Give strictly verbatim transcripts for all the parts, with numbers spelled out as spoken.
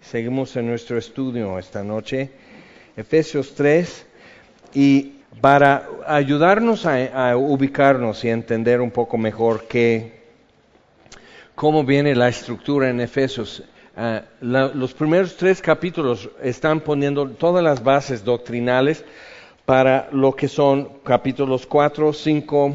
Seguimos en nuestro estudio esta noche, Efesios tres, y para ayudarnos a, a ubicarnos y a entender un poco mejor qué, cómo viene la estructura en Efesios, uh, la, los primeros tres capítulos están poniendo todas las bases doctrinales para lo que son capítulos cuatro, cinco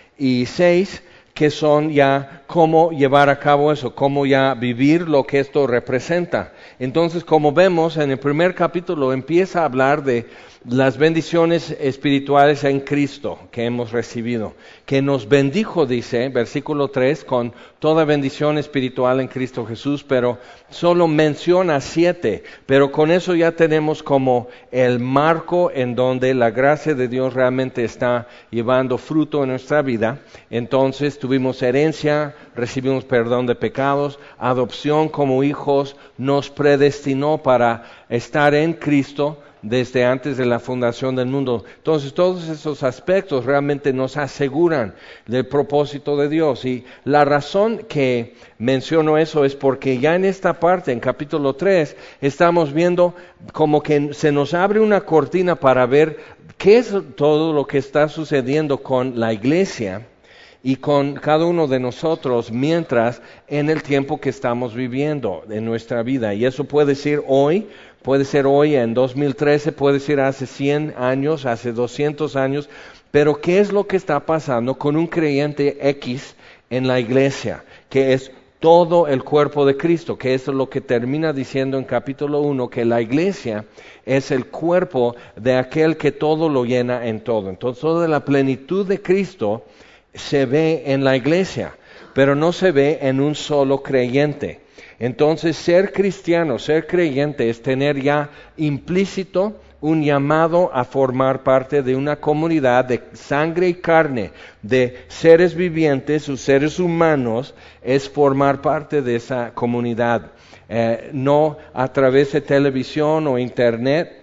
y seis, que son ya cómo llevar a cabo eso, cómo ya vivir lo que esto representa. Entonces, como vemos, en el primer capítulo empieza a hablar de las bendiciones espirituales en Cristo que hemos recibido, que nos bendijo, dice, versículo tres, con toda bendición espiritual en Cristo Jesús, pero solo menciona siete, pero con eso ya tenemos como el marco en donde la gracia de Dios realmente está llevando fruto en nuestra vida. Entonces tuvimos herencia, recibimos perdón de pecados, adopción como hijos, nos predestinó para estar en Cristo desde antes de la fundación del mundo. Entonces todos esos aspectos realmente nos aseguran del propósito de Dios, y la razón que menciono eso es porque ya en esta parte, en capítulo tres, estamos viendo como que se nos abre una cortina para ver qué es todo lo que está sucediendo con la iglesia y con cada uno de nosotros mientras en el tiempo que estamos viviendo en nuestra vida. Y eso puede ser hoy, puede ser hoy en dos mil trece, puede ser hace cien años, hace doscientos años, pero ¿qué es lo que está pasando con un creyente X en la iglesia? Que es todo el cuerpo de Cristo, que eso es lo que termina diciendo en capítulo uno, que la iglesia es el cuerpo de aquel que todo lo llena en todo. Entonces, toda la plenitud de Cristo se ve en la iglesia, pero no se ve en un solo creyente. Entonces, ser cristiano, ser creyente, es tener ya implícito un llamado a formar parte de una comunidad de sangre y carne, de seres vivientes o seres humanos, es formar parte de esa comunidad. Eh, no a través de televisión o internet,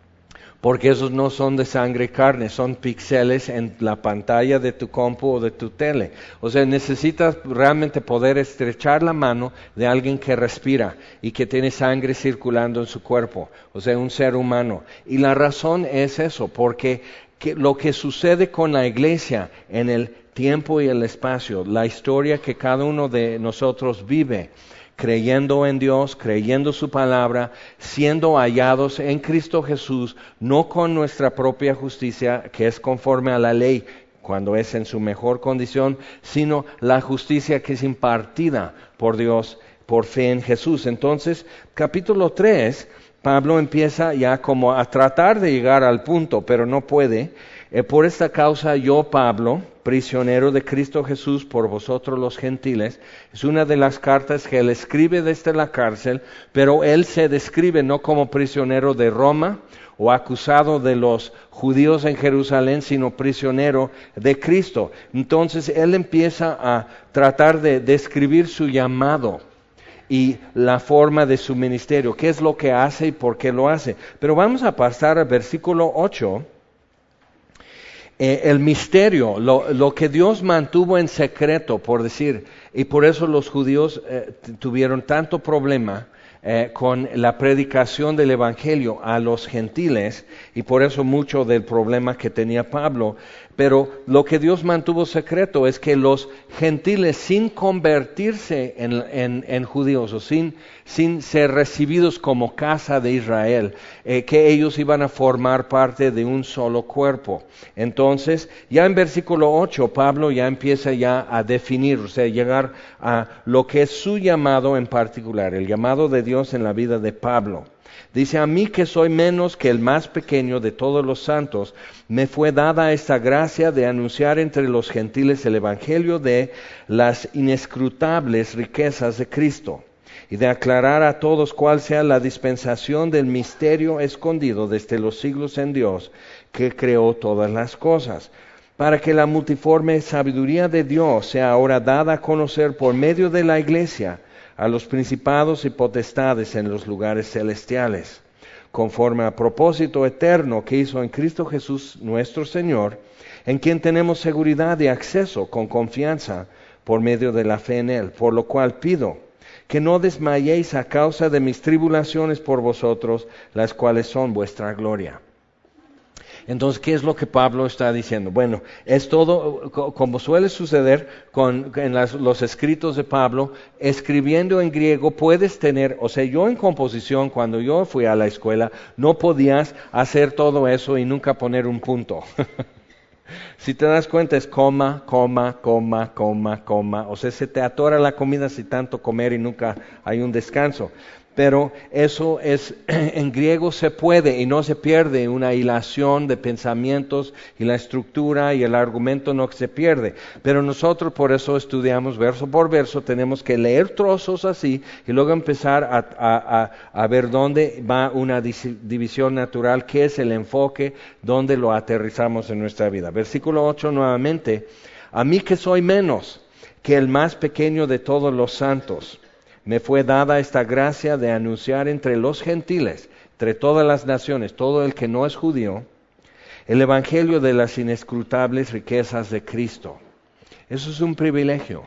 porque esos no son de sangre y carne, son píxeles en la pantalla de tu compu o de tu tele. O sea, necesitas realmente poder estrechar la mano de alguien que respira y que tiene sangre circulando en su cuerpo, o sea, un ser humano. Y la razón es eso, porque que lo que sucede con la iglesia en el tiempo y el espacio, la historia que cada uno de nosotros vive, creyendo en Dios, creyendo su palabra, siendo hallados en Cristo Jesús, no con nuestra propia justicia, que es conforme a la ley, cuando es en su mejor condición, sino la justicia que es impartida por Dios, por fe en Jesús. Entonces, capítulo tres, Pablo empieza ya como a tratar de llegar al punto, pero no puede. Eh, por esta causa yo, Pablo, prisionero de Cristo Jesús por vosotros los gentiles, es una de las cartas que él escribe desde la cárcel, pero él se describe no como prisionero de Roma o acusado de los judíos en Jerusalén, sino prisionero de Cristo. Entonces él empieza a tratar de describir su llamado y la forma de su ministerio, qué es lo que hace y por qué lo hace. Pero vamos a pasar al versículo ocho. Eh, el misterio, lo, lo que Dios mantuvo en secreto, por decir, y por eso los judíos eh, tuvieron tanto problema eh, con la predicación del evangelio a los gentiles, y por eso mucho del problema que tenía Pablo. Pero lo que Dios mantuvo secreto es que los gentiles, sin convertirse en, en, en judíos o sin, sin ser recibidos como casa de Israel, eh, que ellos iban a formar parte de un solo cuerpo. Entonces, ya en versículo ocho, Pablo ya empieza ya a definir, o sea, llegar a lo que es su llamado en particular, el llamado de Dios en la vida de Pablo. Dice, a mí que soy menos que el más pequeño de todos los santos, me fue dada esta gracia de anunciar entre los gentiles el evangelio de las inescrutables riquezas de Cristo, y de aclarar a todos cuál sea la dispensación del misterio escondido desde los siglos en Dios, que creó todas las cosas, para que la multiforme sabiduría de Dios sea ahora dada a conocer por medio de la iglesia a los principados y potestades en los lugares celestiales, conforme a propósito eterno que hizo en Cristo Jesús nuestro Señor, en quien tenemos seguridad de acceso con confianza por medio de la fe en Él, por lo cual pido que no desmayéis a causa de mis tribulaciones por vosotros, las cuales son vuestra gloria. Entonces, ¿qué es lo que Pablo está diciendo? Bueno, es todo, como suele suceder con, en las, los escritos de Pablo, escribiendo en griego puedes tener, o sea, yo en composición, cuando yo fui a la escuela, no podías hacer todo eso y nunca poner un punto. Si te das cuenta es coma, coma, coma, coma, coma, o sea, se te atora la comida si tanto comer y nunca hay un descanso. Pero eso es, en griego se puede y no se pierde una hilación de pensamientos y la estructura y el argumento no se pierde. Pero nosotros por eso estudiamos verso por verso, tenemos que leer trozos así y luego empezar a, a, a, a ver dónde va una división natural, qué es el enfoque, dónde lo aterrizamos en nuestra vida. Versículo ocho nuevamente, a mí que soy menos que el más pequeño de todos los santos, me fue dada esta gracia de anunciar entre los gentiles, entre todas las naciones, todo el que no es judío, el evangelio de las inescrutables riquezas de Cristo. Eso es un privilegio.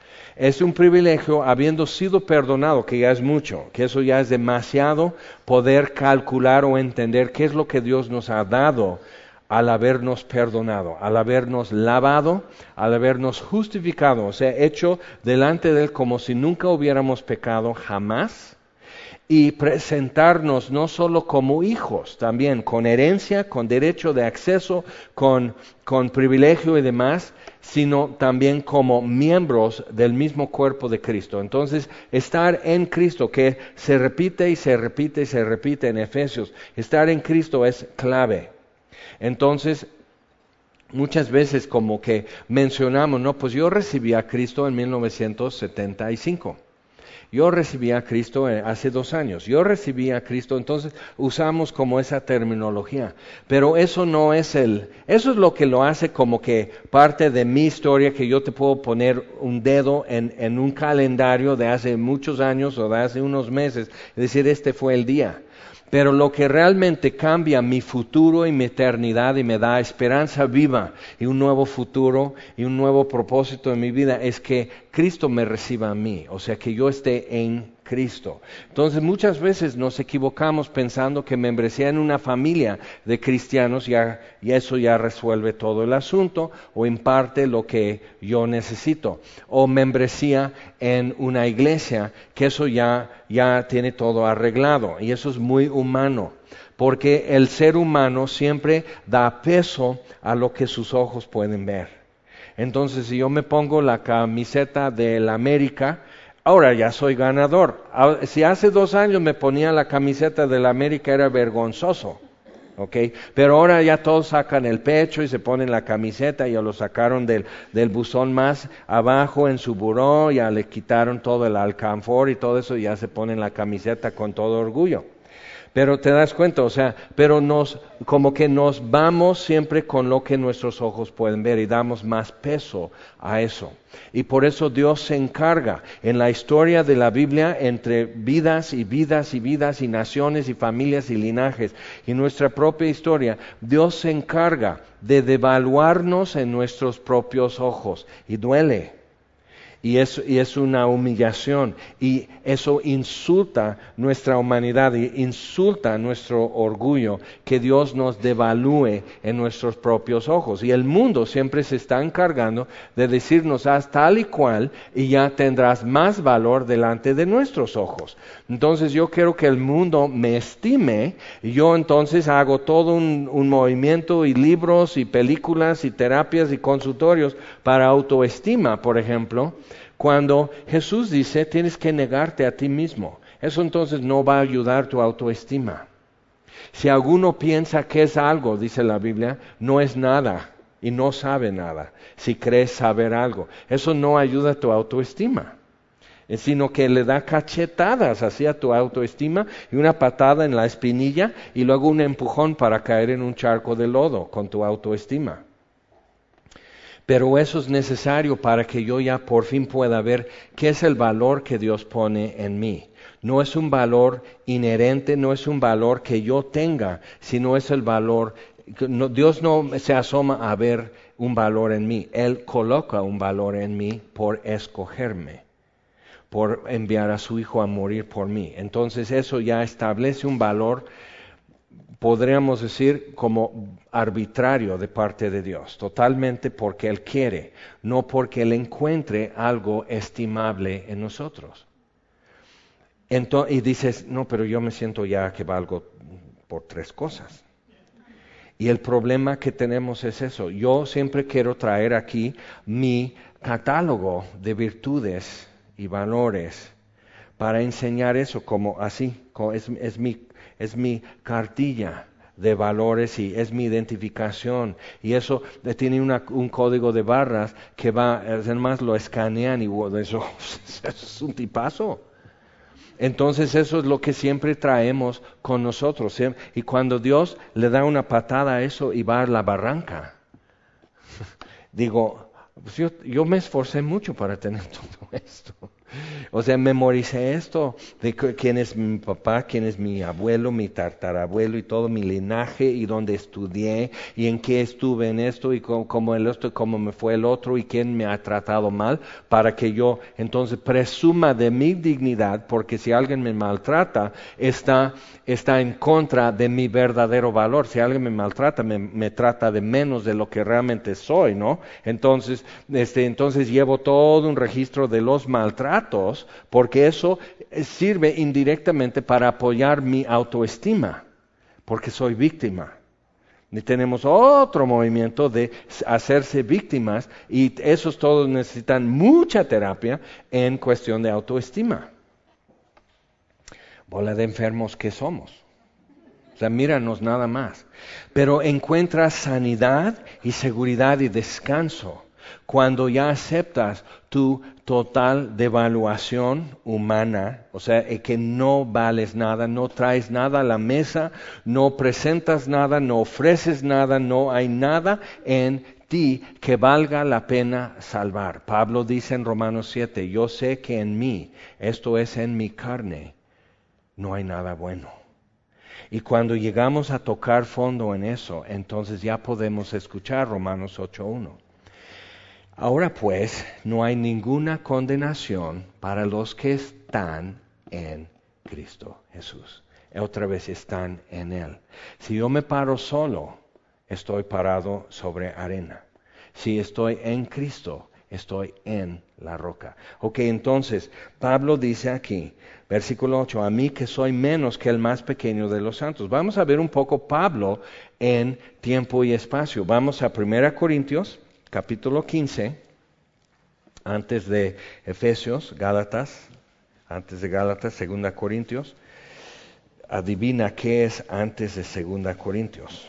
Es un privilegio habiendo sido perdonado, que ya es mucho, que eso ya es demasiado poder calcular o entender qué es lo que Dios nos ha dado al habernos perdonado, al habernos lavado, al habernos justificado, o sea, hecho delante de Él como si nunca hubiéramos pecado jamás, y presentarnos no solo como hijos, también con herencia, con derecho de acceso, con, con privilegio y demás, sino también como miembros del mismo cuerpo de Cristo. Entonces, estar en Cristo, que se repite y se repite y se repite en Efesios, estar en Cristo es clave. Entonces, muchas veces como que mencionamos, no, pues yo recibí a Cristo en mil novecientos setenta y cinco. Yo recibí a Cristo hace dos años. Yo recibí a Cristo, entonces usamos como esa terminología. Pero eso no es el, eso es lo que lo hace como que parte de mi historia, que yo te puedo poner un dedo en, en un calendario de hace muchos años o de hace unos meses y decir, este fue el día. Pero lo que realmente cambia mi futuro y mi eternidad y me da esperanza viva y un nuevo futuro y un nuevo propósito en mi vida es que Cristo me reciba a mí, o sea, que yo esté en Cristo. Entonces muchas veces nos equivocamos pensando que membresía en una familia de cristianos ya, y eso ya resuelve todo el asunto o imparte lo que yo necesito. O membresía en una iglesia, que eso ya, ya tiene todo arreglado y eso es muy humano. Porque el ser humano siempre da peso a lo que sus ojos pueden ver. Entonces si yo me pongo la camiseta del América, ahora ya soy ganador. Si hace dos años me ponía la camiseta del América era vergonzoso, ¿ok? Pero ahora ya todos sacan el pecho y se ponen la camiseta, ya lo sacaron del, del buzón más abajo en su buró, ya le quitaron todo el alcanfor y todo eso, y ya se ponen la camiseta con todo orgullo. Pero te das cuenta, o sea, pero nos, como que nos vamos siempre con lo que nuestros ojos pueden ver y damos más peso a eso. Y por eso Dios se encarga en la historia de la Biblia entre vidas y vidas y vidas y naciones y familias y linajes y nuestra propia historia, Dios se encarga de devaluarnos en nuestros propios ojos y duele. Y es, y es una humillación, y eso insulta nuestra humanidad, y insulta nuestro orgullo, que Dios nos devalúe en nuestros propios ojos. Y el mundo siempre se está encargando de decirnos, haz tal y cual, y ya tendrás más valor delante de nuestros ojos. Entonces yo quiero que el mundo me estime, y yo entonces hago todo un, un movimiento, y libros, y películas, y terapias, y consultorios para autoestima, por ejemplo. Cuando Jesús dice, tienes que negarte a ti mismo. Eso entonces no va a ayudar tu autoestima. Si alguno piensa que es algo, dice la Biblia, no es nada y no sabe nada. Si crees saber algo, eso no ayuda a tu autoestima, sino que le da cachetadas hacia tu autoestima y una patada en la espinilla y luego un empujón para caer en un charco de lodo con tu autoestima. Pero eso es necesario para que yo ya por fin pueda ver qué es el valor que Dios pone en mí. No es un valor inherente, no es un valor que yo tenga, sino es el valor, no, Dios no se asoma a ver un valor en mí, Él coloca un valor en mí por escogerme. por enviar a su Hijo a morir por mí. Entonces eso ya establece un valor, podríamos decir, como arbitrario de parte de Dios, totalmente porque Él quiere, no porque Él encuentre algo estimable en nosotros. Entonces, y dices, no, pero yo me siento ya que valgo por tres cosas. Y el problema que tenemos es eso. Yo siempre quiero traer aquí mi catálogo de virtudes y valores para enseñar eso como así, como es, es, mi, es mi cartilla de valores y es mi identificación. Y eso tiene una, un código de barras que va, además lo escanean y wow, eso, eso es un tipazo. Entonces eso es lo que siempre traemos con nosotros. ¿sí? Y cuando Dios le da una patada a eso y va a la barranca, digo, pues yo, yo me esforcé mucho para tener todo esto. O sea, memoricé esto de quién es mi papá, quién es mi abuelo, mi tatarabuelo y todo mi linaje y dónde estudié y en qué estuve en esto y cómo, cómo el otro, cómo me fue el otro y quién me ha tratado mal para que yo entonces presuma de mi dignidad, porque si alguien me maltrata está, está en contra de mi verdadero valor. Si alguien me maltrata me, me trata de menos de lo que realmente soy, ¿no? Entonces, este, entonces llevo todo un registro de los maltratos, porque eso sirve indirectamente para apoyar mi autoestima, porque soy víctima. Y tenemos otro movimiento de hacerse víctimas y esos todos necesitan mucha terapia en cuestión de autoestima. Bola de enfermos que somos. O sea, míranos nada más. Pero encuentras sanidad y seguridad y descanso cuando ya aceptas tu total devaluación humana, o sea, que no vales nada, no traes nada a la mesa, no presentas nada, no ofreces nada, no hay nada en ti que valga la pena salvar. Pablo dice en Romanos siete, yo sé que en mí, esto es en mi carne, no hay nada bueno. Y cuando llegamos a tocar fondo en eso, entonces ya podemos escuchar Romanos ocho uno. Ahora pues, no hay ninguna condenación para los que están en Cristo Jesús. Otra vez están en Él. Si yo me paro solo, estoy parado sobre arena. Si estoy en Cristo, estoy en la roca. Ok, entonces, Pablo dice aquí, versículo ocho, a mí que soy menos que el más pequeño de los santos. Vamos a ver un poco Pablo en tiempo y espacio. Vamos a primera Corintios. Capítulo quince, antes de Efesios, Gálatas, antes de Gálatas, segunda Corintios. Adivina qué es antes de segunda Corintios.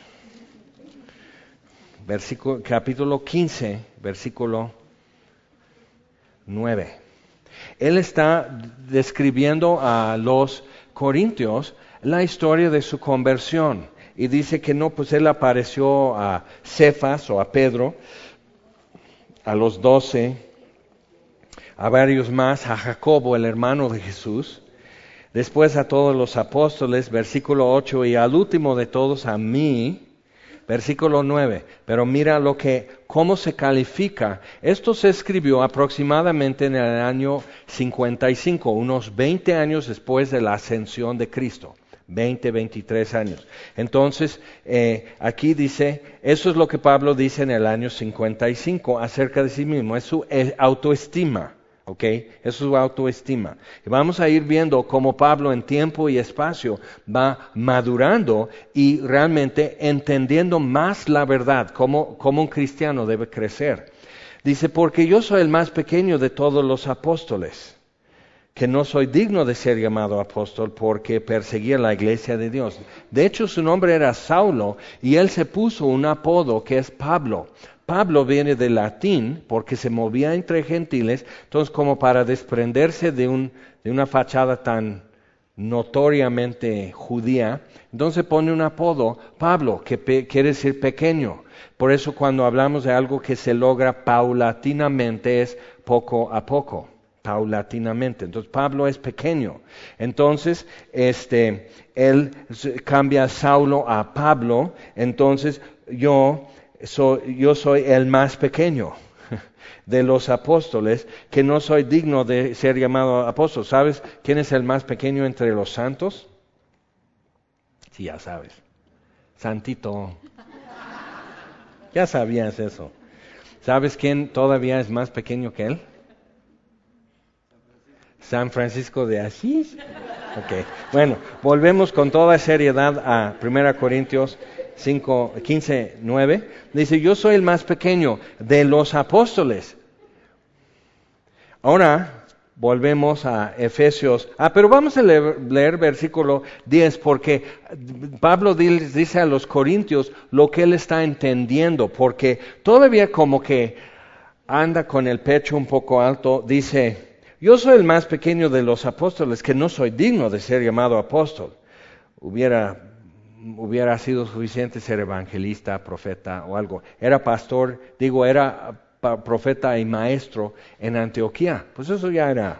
Versículo, capítulo quince, versículo nueve. Él está describiendo a los corintios la historia de su conversión. Y dice que no, pues él apareció a Cefas o a Pedro, a los doce, a varios más, a Jacobo, el hermano de Jesús, después a todos los apóstoles, versículo ocho, y al último de todos a mí, versículo nueve. Pero mira lo que, cómo se califica. Esto se escribió aproximadamente en el año cincuenta y cinco, unos veinte años después de la ascensión de Cristo. veinte, veintitrés años. Entonces, eh, aquí dice, eso es lo que Pablo dice en el año cincuenta y cinco acerca de sí mismo, es su eh, autoestima, ¿ok? Es su autoestima. Y vamos a ir viendo cómo Pablo en tiempo y espacio va madurando y realmente entendiendo más la verdad, cómo, cómo un cristiano debe crecer. Dice, porque yo soy el más pequeño de todos los apóstoles, que no soy digno de ser llamado apóstol porque perseguía la iglesia de Dios. De hecho, su nombre era Saulo y él se puso un apodo que es Pablo. Pablo viene del latín porque se movía entre gentiles, entonces como para desprenderse de, un, de una fachada tan notoriamente judía, entonces pone un apodo, Pablo, que pe- quiere decir pequeño. Por eso cuando hablamos de algo que se logra paulatinamente es poco a poco. Paulatinamente. Entonces Pablo es pequeño. Entonces, este, él cambia a Saulo a Pablo. Entonces yo soy, yo soy el más pequeño. de los apóstoles, que no soy digno de ser llamado apóstol. ¿Sabes quién es el más pequeño entre los santos? Sí, ya sabes. Santito. Ya sabías eso. ¿Sabes quién todavía es más pequeño que él? San Francisco de Asís. Ok, bueno, volvemos con toda seriedad a primera Corintios cinco, quince, nueve. Dice, yo soy el más pequeño de los apóstoles. Ahora volvemos a Efesios. Ah, pero vamos a leer, leer versículo diez, porque Pablo dice a los corintios lo que él está entendiendo, porque todavía como que anda con el pecho un poco alto. Dice, yo soy el más pequeño de los apóstoles, que no soy digno de ser llamado apóstol. Hubiera, hubiera sido suficiente ser evangelista, profeta o algo. Era pastor, digo, era profeta y maestro en Antioquía. Pues eso ya era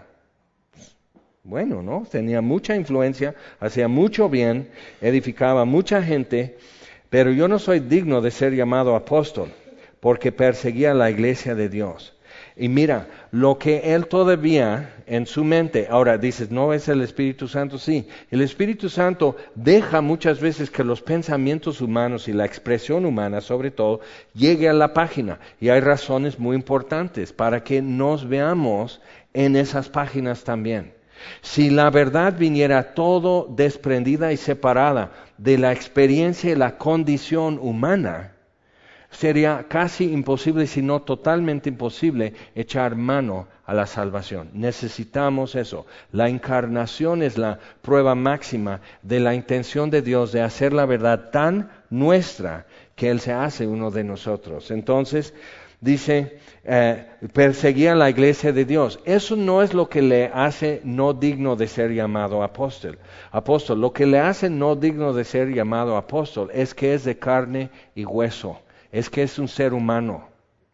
bueno, ¿no? Tenía mucha influencia, hacía mucho bien, edificaba mucha gente, pero yo no soy digno de ser llamado apóstol, porque perseguía la iglesia de Dios. Y mira, lo que él todavía en su mente, ahora dices, ¿no es el Espíritu Santo? Sí, el Espíritu Santo deja muchas veces que los pensamientos humanos y la expresión humana, sobre todo, llegue a la página. Y hay razones muy importantes para que nos veamos en esas páginas también. Si la verdad viniera todo desprendida y separada de la experiencia y la condición humana, sería casi imposible, si no totalmente imposible, echar mano a la salvación. Necesitamos eso. La encarnación es la prueba máxima de la intención de Dios de hacer la verdad tan nuestra que Él se hace uno de nosotros. Entonces, dice, eh, perseguía la iglesia de Dios. Eso no es lo que le hace no digno de ser llamado apóstol. Apóstol, lo que le hace no digno de ser llamado apóstol es que es de carne y hueso. Es que es un ser humano,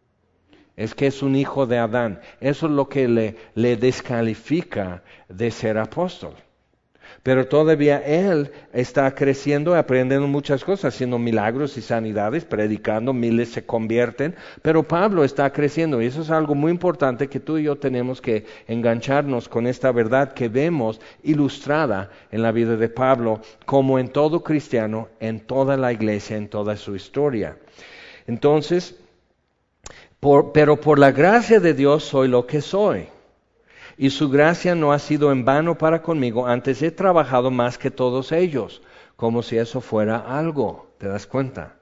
es que es un hijo de Adán. Eso es lo que le, le descalifica de ser apóstol. Pero todavía él está creciendo, aprendiendo muchas cosas, haciendo milagros y sanidades, predicando, miles se convierten. Pero Pablo está creciendo y eso es algo muy importante que tú y yo tenemos que engancharnos con esta verdad que vemos ilustrada en la vida de Pablo, como en todo cristiano, en toda la iglesia, en toda su historia. Entonces, por, pero por la gracia de Dios soy lo que soy. Y su gracia no ha sido en vano para conmigo, antes he trabajado más que todos ellos, como si eso fuera algo. ¿Te das cuenta?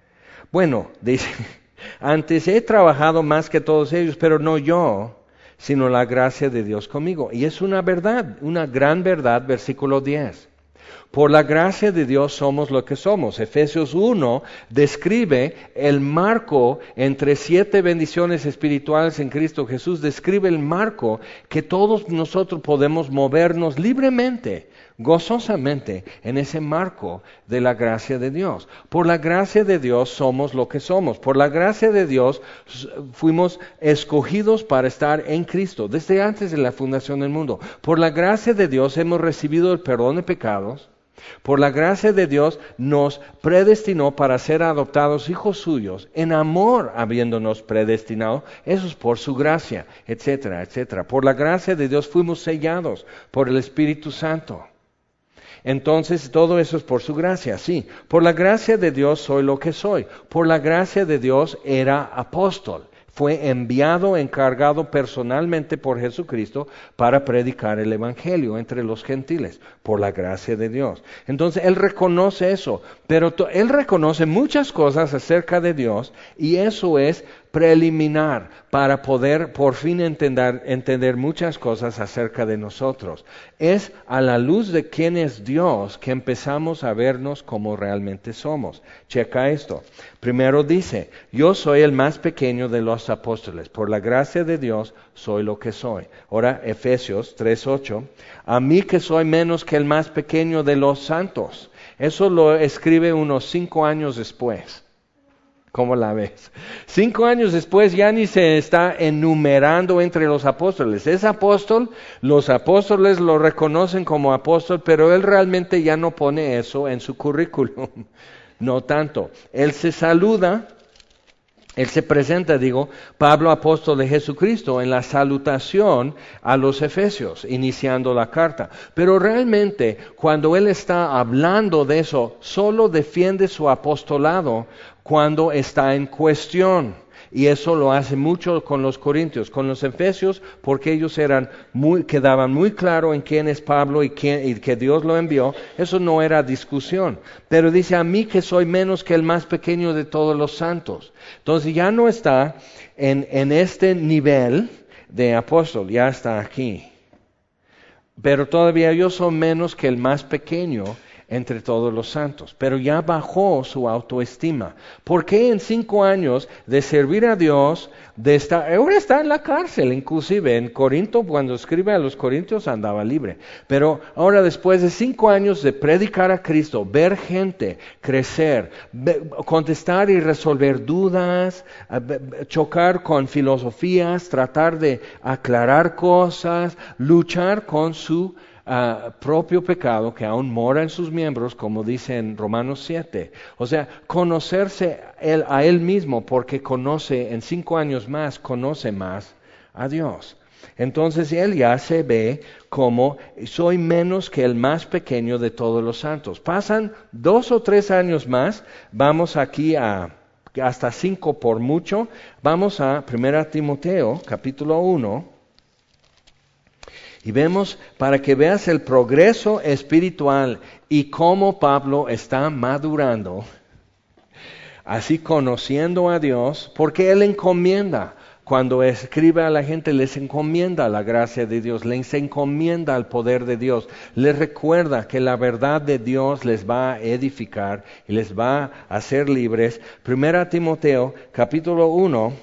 Bueno, dice, antes he trabajado más que todos ellos, pero no yo, sino la gracia de Dios conmigo. Y es una verdad, una gran verdad, versículo diez. Por la gracia de Dios somos lo que somos. Efesios uno describe el marco entre siete bendiciones espirituales en Cristo Jesús. Describe el marco que todos nosotros podemos movernos libremente, gozosamente, en ese marco de la gracia de Dios. Por la gracia de Dios somos lo que somos. Por la gracia de Dios fuimos escogidos para estar en Cristo desde antes de la fundación del mundo. Por la gracia de Dios hemos recibido el perdón de pecados. Por la gracia de Dios nos predestinó para ser adoptados hijos suyos, en amor habiéndonos predestinado, eso es por su gracia, etcétera, etcétera. Por la gracia de Dios fuimos sellados por el Espíritu Santo. Entonces todo eso es por su gracia, sí. Por la gracia de Dios soy lo que soy. Por la gracia de Dios era apóstol. Fue enviado, encargado personalmente por Jesucristo para predicar el Evangelio entre los gentiles, por la gracia de Dios. Entonces, él reconoce eso, pero to- él reconoce muchas cosas acerca de Dios y eso es preliminar para poder por fin entender, entender muchas cosas acerca de nosotros. Es a la luz de quién es Dios que empezamos a vernos como realmente somos. Checa esto. Primero dice, yo soy el más pequeño de los apóstoles. Por la gracia de Dios soy lo que soy. Ahora, Efesios tres ocho. A mí que soy menos que el más pequeño de los santos. Eso lo escribe unos cinco años después. ¿Cómo la ves? Cinco años después ya ni se está enumerando entre los apóstoles. Es apóstol, los apóstoles lo reconocen como apóstol, pero él realmente ya no pone eso en su currículum. No tanto. Él se saluda Él se presenta, digo, Pablo, apóstol de Jesucristo, en la salutación a los efesios, iniciando la carta. Pero realmente, cuando él está hablando de eso, solo defiende su apostolado cuando está en cuestión. Y eso lo hace mucho con los corintios, con los efesios, porque ellos eran muy, quedaban muy claro en quién es Pablo y, quién, y que Dios lo envió. Eso no era discusión. Pero dice, a mí que soy menos que el más pequeño de todos los santos. Entonces ya no está en, en este nivel de apóstol, ya está aquí. Pero todavía yo soy menos que el más pequeño entre todos los santos, pero ya bajó su autoestima. ¿Por qué en cinco años de servir a Dios, de estar, ahora está en la cárcel, inclusive en Corinto, cuando escribe a los corintios andaba libre, pero ahora después de cinco años de predicar a Cristo, ver gente crecer, ver, contestar y resolver dudas, chocar con filosofías, tratar de aclarar cosas, luchar con su Uh, propio pecado que aún mora en sus miembros, como dice en Romanos siete. O sea, conocerse él, a él mismo, porque conoce, en cinco años más, conoce más a Dios. Entonces él ya se ve como, soy menos que el más pequeño de todos los santos. Pasan dos o tres años más, vamos aquí a hasta cinco por mucho, vamos a primera Timoteo, capítulo uno, y vemos, para que veas el progreso espiritual y cómo Pablo está madurando, así conociendo a Dios, porque él encomienda, cuando escribe a la gente, les encomienda la gracia de Dios, les encomienda el poder de Dios, les recuerda que la verdad de Dios les va a edificar y les va a hacer libres. Primera Timoteo, capítulo uno,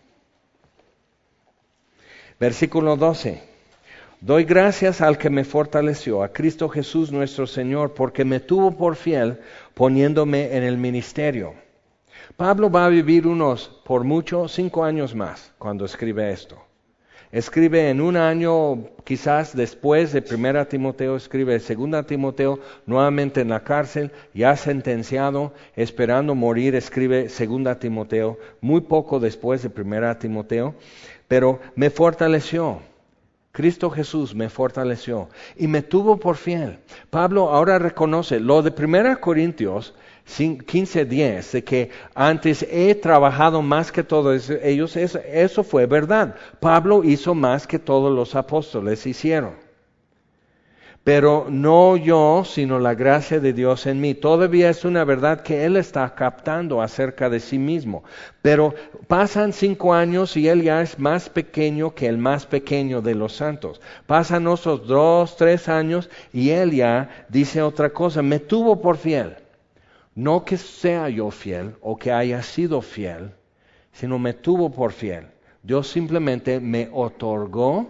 versículo doce. Doy gracias al que me fortaleció, a Cristo Jesús nuestro Señor, porque me tuvo por fiel poniéndome en el ministerio. Pablo va a vivir unos, por mucho, cinco años más cuando escribe esto. Escribe en un año, quizás después de primera Timoteo, escribe segunda Timoteo, nuevamente en la cárcel, ya sentenciado, esperando morir, escribe segunda Timoteo, muy poco después de primera Timoteo, pero me fortaleció. Cristo Jesús me fortaleció y me tuvo por fiel. Pablo ahora reconoce lo de primera Corintios quince diez, de que antes he trabajado más que todos ellos, eso, eso fue verdad. Pablo hizo más que todos los apóstoles hicieron. Pero no yo, sino la gracia de Dios en mí. Todavía es una verdad que él está captando acerca de sí mismo. Pero pasan cinco años y él ya es más pequeño que el más pequeño de los santos. Pasan otros dos, tres años y él ya dice otra cosa. Me tuvo por fiel. No que sea yo fiel o que haya sido fiel, sino me tuvo por fiel. Dios simplemente me otorgó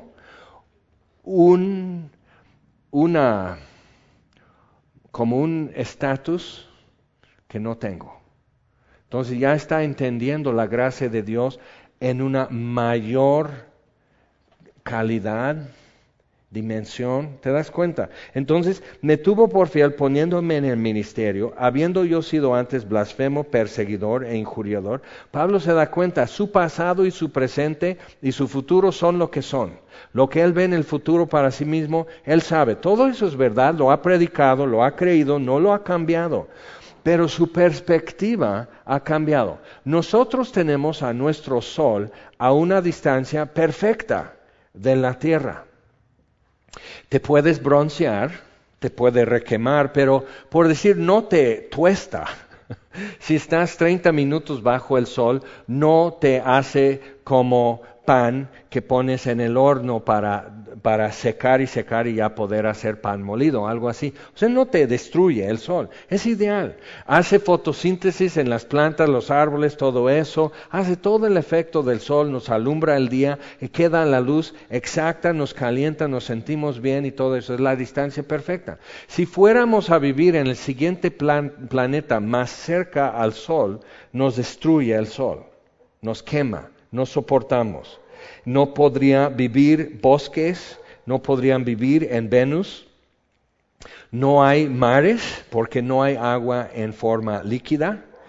un... una, como un estatus que no tengo. Entonces ya está entendiendo la gracia de Dios en una mayor calidad, dimensión. ¿Te das cuenta? Entonces me tuvo por fiel poniéndome en el ministerio, habiendo yo sido antes blasfemo, perseguidor e injuriador. Pablo se da cuenta, su pasado y su presente y su futuro son lo que son. Lo que él ve en el futuro para sí mismo, él sabe. Todo eso es verdad, lo ha predicado, lo ha creído, no lo ha cambiado. Pero su perspectiva ha cambiado. Nosotros tenemos a nuestro sol a una distancia perfecta de la tierra. Te puedes broncear, te puede requemar, pero por decir no te tuesta. Si estás treinta minutos bajo el sol, no te hace como pan que pones en el horno para, para secar y secar y ya poder hacer pan molido, algo así. O sea, no te destruye el sol, es ideal. Hace fotosíntesis en las plantas, los árboles, todo eso, hace todo el efecto del sol, nos alumbra el día y queda la luz exacta, nos calienta, nos sentimos bien y todo eso, es la distancia perfecta. Si fuéramos a vivir en el siguiente plan, planeta más cerca al sol, nos destruye el sol, nos quema. No soportamos. No podría vivir bosques, no podrían vivir en Venus. No hay mares porque no hay agua en forma líquida.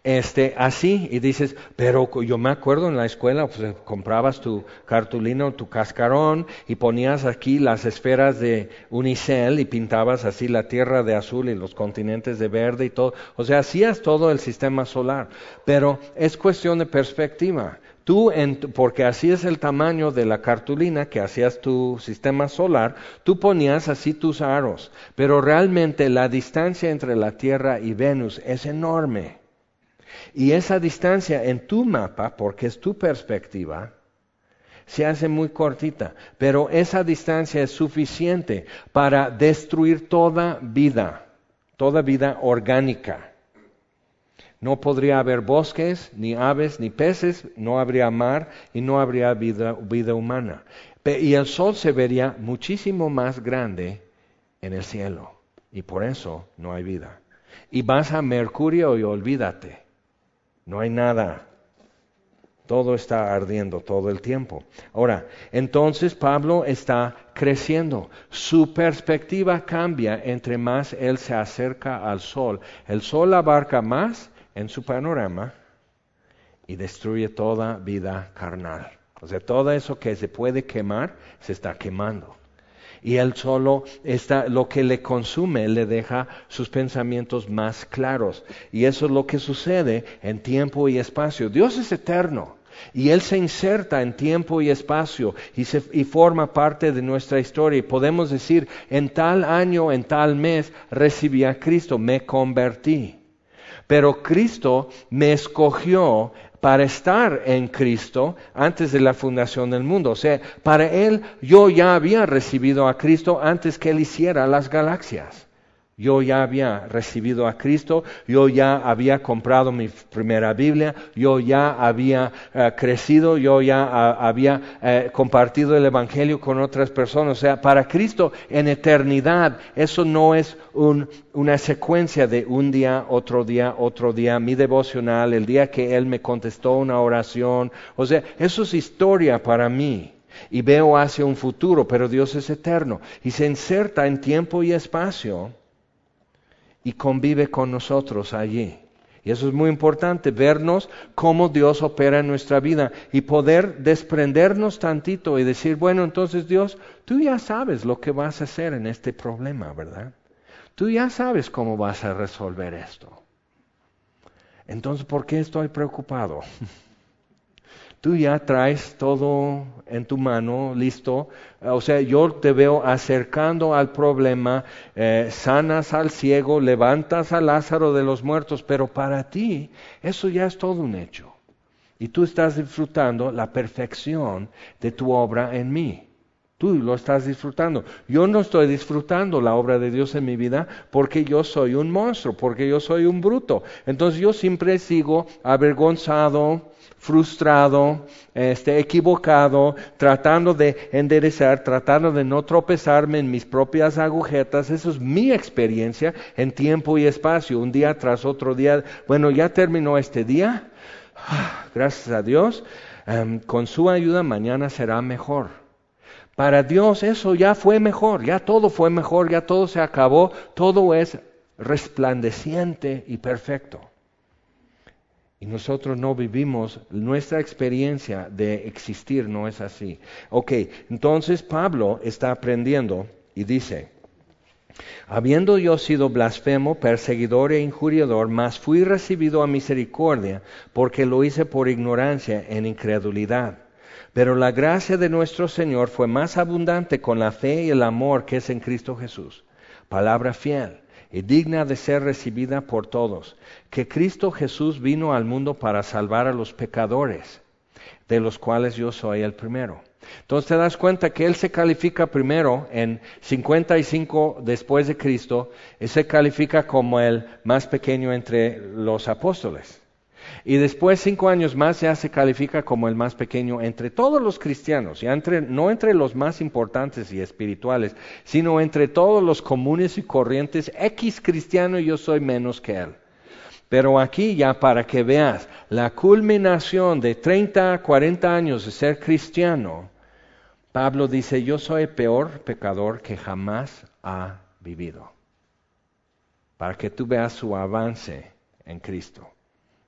Este, así, y dices, pero yo me acuerdo en la escuela, pues comprabas tu cartulina o tu cascarón y ponías aquí las esferas de unicel y pintabas así la Tierra de azul y los continentes de verde y todo. O sea, hacías todo el sistema solar, pero es cuestión de perspectiva. Tú, en, porque así es el tamaño de la cartulina que hacías tu sistema solar, tú ponías así tus aros, pero realmente la distancia entre la Tierra y Venus es enorme. Y esa distancia en tu mapa, porque es tu perspectiva, se hace muy cortita, pero esa distancia es suficiente para destruir toda vida, toda vida orgánica. No podría haber bosques, ni aves, ni peces, no habría mar y no habría vida, vida humana. Y el sol se vería muchísimo más grande en el cielo, y por eso no hay vida. Y vas a Mercurio y olvídate. No hay nada. Todo está ardiendo todo el tiempo. Ahora, entonces Pablo está creciendo. Su perspectiva cambia entre más él se acerca al sol. El sol abarca más en su panorama y destruye toda vida carnal. O sea, todo eso que se puede quemar, se está quemando. Y él solo está, lo que le consume, le deja sus pensamientos más claros. Y eso es lo que sucede en tiempo y espacio. Dios es eterno. Y Él se inserta en tiempo y espacio y, se, y forma parte de nuestra historia. Y podemos decir, en tal año, en tal mes, recibí a Cristo, me convertí. Pero Cristo me escogió para estar en Cristo antes de la fundación del mundo. O sea, para Él yo ya había recibido a Cristo antes que Él hiciera las galaxias. Yo ya había recibido a Cristo, yo ya había comprado mi primera Biblia, yo ya había uh, crecido, yo ya uh, había uh, compartido el Evangelio con otras personas. O sea, para Cristo en eternidad, eso no es un, una secuencia de un día, otro día, otro día, mi devocional, el día que Él me contestó una oración. O sea, eso es historia para mí. Y veo hacia un futuro, pero Dios es eterno y se inserta en tiempo y espacio y convive con nosotros allí. Y eso es muy importante, vernos cómo Dios opera en nuestra vida y poder desprendernos tantito y decir, bueno, entonces Dios, tú ya sabes lo que vas a hacer en este problema, ¿verdad? Tú ya sabes cómo vas a resolver esto. Entonces, ¿por qué estoy preocupado? Tú ya traes todo en tu mano, listo. O sea, yo te veo acercando al problema, eh, sanas al ciego, levantas a Lázaro de los muertos, pero para ti eso ya es todo un hecho. Y tú estás disfrutando la perfección de tu obra en mí. Tú lo estás disfrutando. Yo no estoy disfrutando la obra de Dios en mi vida porque yo soy un monstruo, porque yo soy un bruto. Entonces yo siempre sigo avergonzado, frustrado, este, equivocado, tratando de enderezar, tratando de no tropezarme en mis propias agujetas. Eso es mi experiencia en tiempo y espacio, un día tras otro día. Bueno, ya terminó este día, gracias a Dios, um, con su ayuda mañana será mejor. Para Dios eso ya fue mejor, ya todo fue mejor, ya todo se acabó, todo es resplandeciente y perfecto. Y nosotros no vivimos, nuestra experiencia de existir no es así. Ok, entonces Pablo está aprendiendo y dice, habiendo yo sido blasfemo, perseguidor e injuriador, mas fui recibido a misericordia, porque lo hice por ignorancia en incredulidad. Pero la gracia de nuestro Señor fue más abundante con la fe y el amor que es en Cristo Jesús. Palabra fiel y digna de ser recibida por todos, que Cristo Jesús vino al mundo para salvar a los pecadores, de los cuales yo soy el primero. Entonces te das cuenta que Él se califica primero en cincuenta y cinco después de Cristo, y se califica como el más pequeño entre los apóstoles. Y después, cinco años más, ya se califica como el más pequeño entre todos los cristianos, ya entre, no entre los más importantes y espirituales, sino entre todos los comunes y corrientes. X cristiano, yo soy menos que él. Pero aquí ya para que veas la culminación de treinta, cuarenta años de ser cristiano, Pablo dice, yo soy el peor pecador que jamás ha vivido. Para que tú veas su avance en Cristo.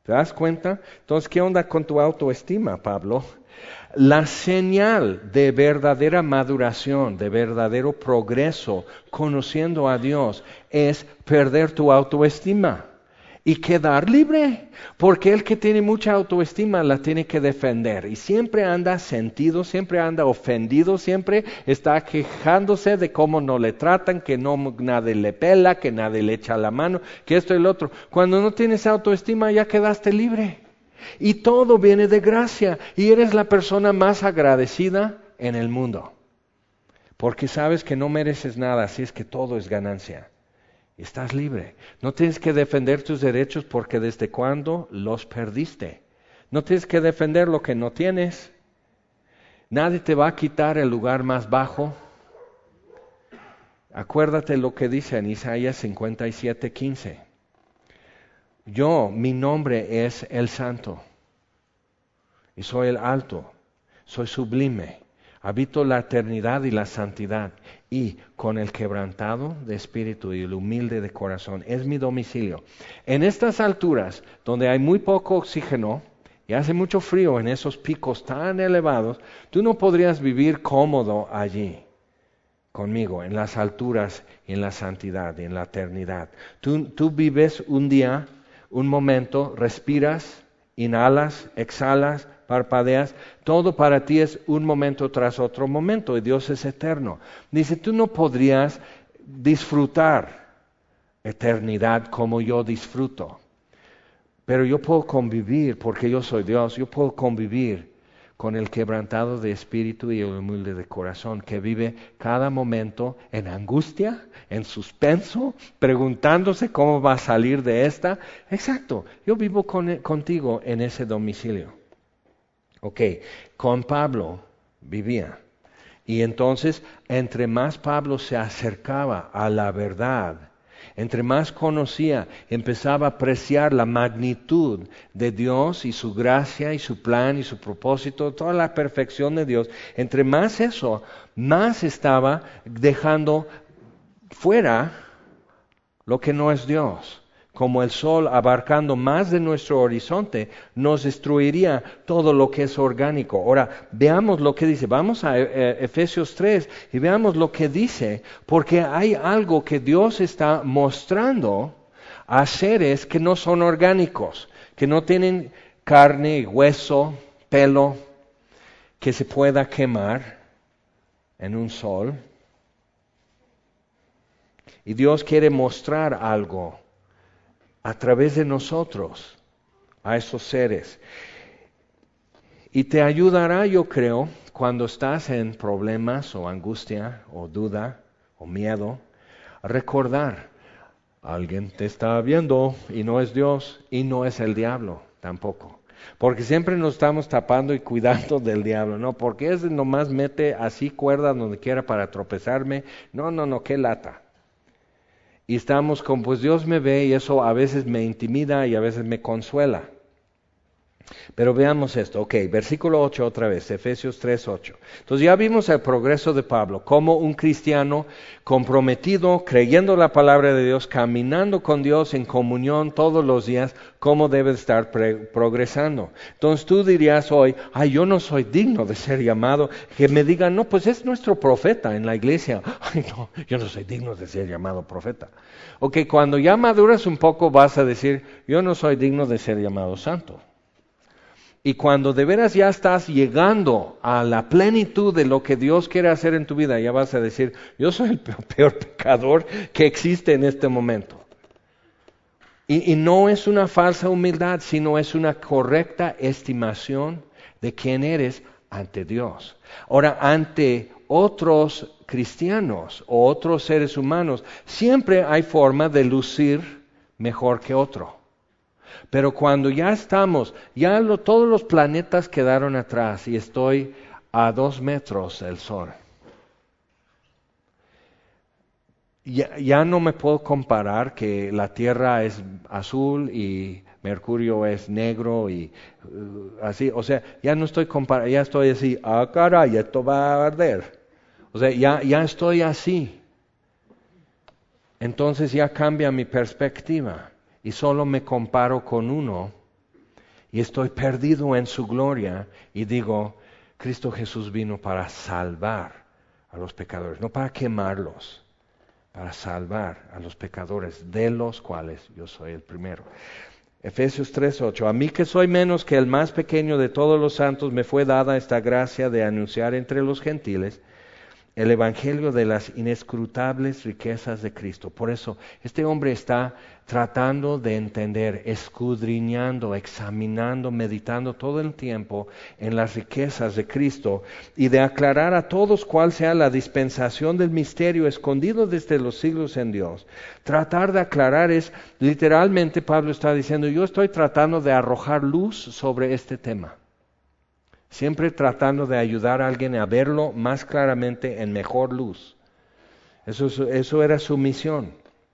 ¿Te das cuenta? Entonces, ¿qué onda con tu autoestima, Pablo? La señal de verdadera maduración, de verdadero progreso, conociendo a Dios, es perder tu autoestima y quedar libre. Porque el que tiene mucha autoestima la tiene que defender. Y siempre anda sentido, siempre anda ofendido, siempre está quejándose de cómo no le tratan, que no nadie le pela, que nadie le echa la mano, que esto y lo otro. Cuando no tienes autoestima ya quedaste libre. Y todo viene de gracia y eres la persona más agradecida en el mundo. Porque sabes que no mereces nada, así es que todo es ganancia. Estás libre. No tienes que defender tus derechos porque desde cuándo los perdiste. No tienes que defender lo que no tienes. Nadie te va a quitar el lugar más bajo. Acuérdate lo que dice en Isaías cincuenta y siete, quince. Yo, mi nombre es el Santo, y soy el Alto, soy sublime, habito la eternidad y la santidad, y con el quebrantado de espíritu y el humilde de corazón, es mi domicilio. En estas alturas, donde hay muy poco oxígeno, y hace mucho frío en esos picos tan elevados, tú no podrías vivir cómodo allí, conmigo, en las alturas, y en la santidad, y en la eternidad. Tú, tú vives un día, un momento, respiras, inhalas, exhalas, parpadeas, todo para ti es un momento tras otro momento y Dios es eterno. Dice, tú no podrías disfrutar eternidad como yo disfruto, pero yo puedo convivir, porque yo soy Dios, yo puedo convivir con el quebrantado de espíritu y el humilde de corazón, que vive cada momento en angustia, en suspenso, preguntándose cómo va a salir de esta. Exacto, yo vivo con, contigo en ese domicilio. Ok, con Pablo vivía. Y entonces, entre más Pablo se acercaba a la verdad, entre más conocía, empezaba a apreciar la magnitud de Dios y su gracia y su plan y su propósito, toda la perfección de Dios. Entre más eso, más estaba dejando fuera lo que no es Dios. Como el sol abarcando más de nuestro horizonte, nos destruiría todo lo que es orgánico. Ahora, veamos lo que dice. Vamos a Efesios tres y veamos lo que dice, porque hay algo que Dios está mostrando a seres que no son orgánicos, que no tienen carne, hueso, pelo, que se pueda quemar en un sol. Y Dios quiere mostrar algo a través de nosotros, a esos seres. Y te ayudará, yo creo, cuando estás en problemas o angustia o duda o miedo, a recordar, alguien te está viendo y no es Dios y no es el diablo tampoco. Porque siempre nos estamos tapando y cuidando del diablo, ¿no? Porque ese nomás mete así cuerdas donde quiera para tropezarme. No, no, no, qué lata. Y estamos con, pues Dios me ve y eso a veces me intimida y a veces me consuela. Pero veamos esto, ok, versículo ocho otra vez, Efesios tres, ocho. Entonces ya vimos el progreso de Pablo, como un cristiano comprometido, creyendo la palabra de Dios, caminando con Dios en comunión todos los días, cómo debe estar pre- progresando. Entonces tú dirías hoy, ay, yo no soy digno de ser llamado, que me digan, no, pues es nuestro profeta en la iglesia. Ay, no, yo no soy digno de ser llamado profeta. Ok, cuando ya maduras un poco vas a decir, yo no soy digno de ser llamado santo. Y cuando de veras ya estás llegando a la plenitud de lo que Dios quiere hacer en tu vida, ya vas a decir, yo soy el peor, peor pecador que existe en este momento. Y, y no es una falsa humildad, sino es una correcta estimación de quién eres ante Dios. Ahora, ante otros cristianos o otros seres humanos, siempre hay forma de lucir mejor que otro. Pero cuando ya estamos, ya lo, todos los planetas quedaron atrás y estoy a dos metros del sol. Ya, ya no me puedo comparar que la Tierra es azul y Mercurio es negro y uh, así. O sea, ya no estoy comparando, ya estoy así, ah caray, esto va a arder. O sea, ya, ya estoy así. Entonces ya cambia mi perspectiva. Y solo me comparo con uno y estoy perdido en su gloria y digo, Cristo Jesús vino para salvar a los pecadores, no para quemarlos, para salvar a los pecadores, de los cuales yo soy el primero. Efesios tres ocho, a mí que soy menos que el más pequeño de todos los santos, me fue dada esta gracia de anunciar entre los gentiles el evangelio de las inescrutables riquezas de Cristo. Por eso, este hombre está tratando de entender, escudriñando, examinando, meditando todo el tiempo en las riquezas de Cristo y de aclarar a todos cuál sea la dispensación del misterio escondido desde los siglos en Dios. Tratar de aclarar es, literalmente Pablo está diciendo, yo estoy tratando de arrojar luz sobre este tema. Siempre tratando de ayudar a alguien a verlo más claramente en mejor luz. Eso, eso era su misión.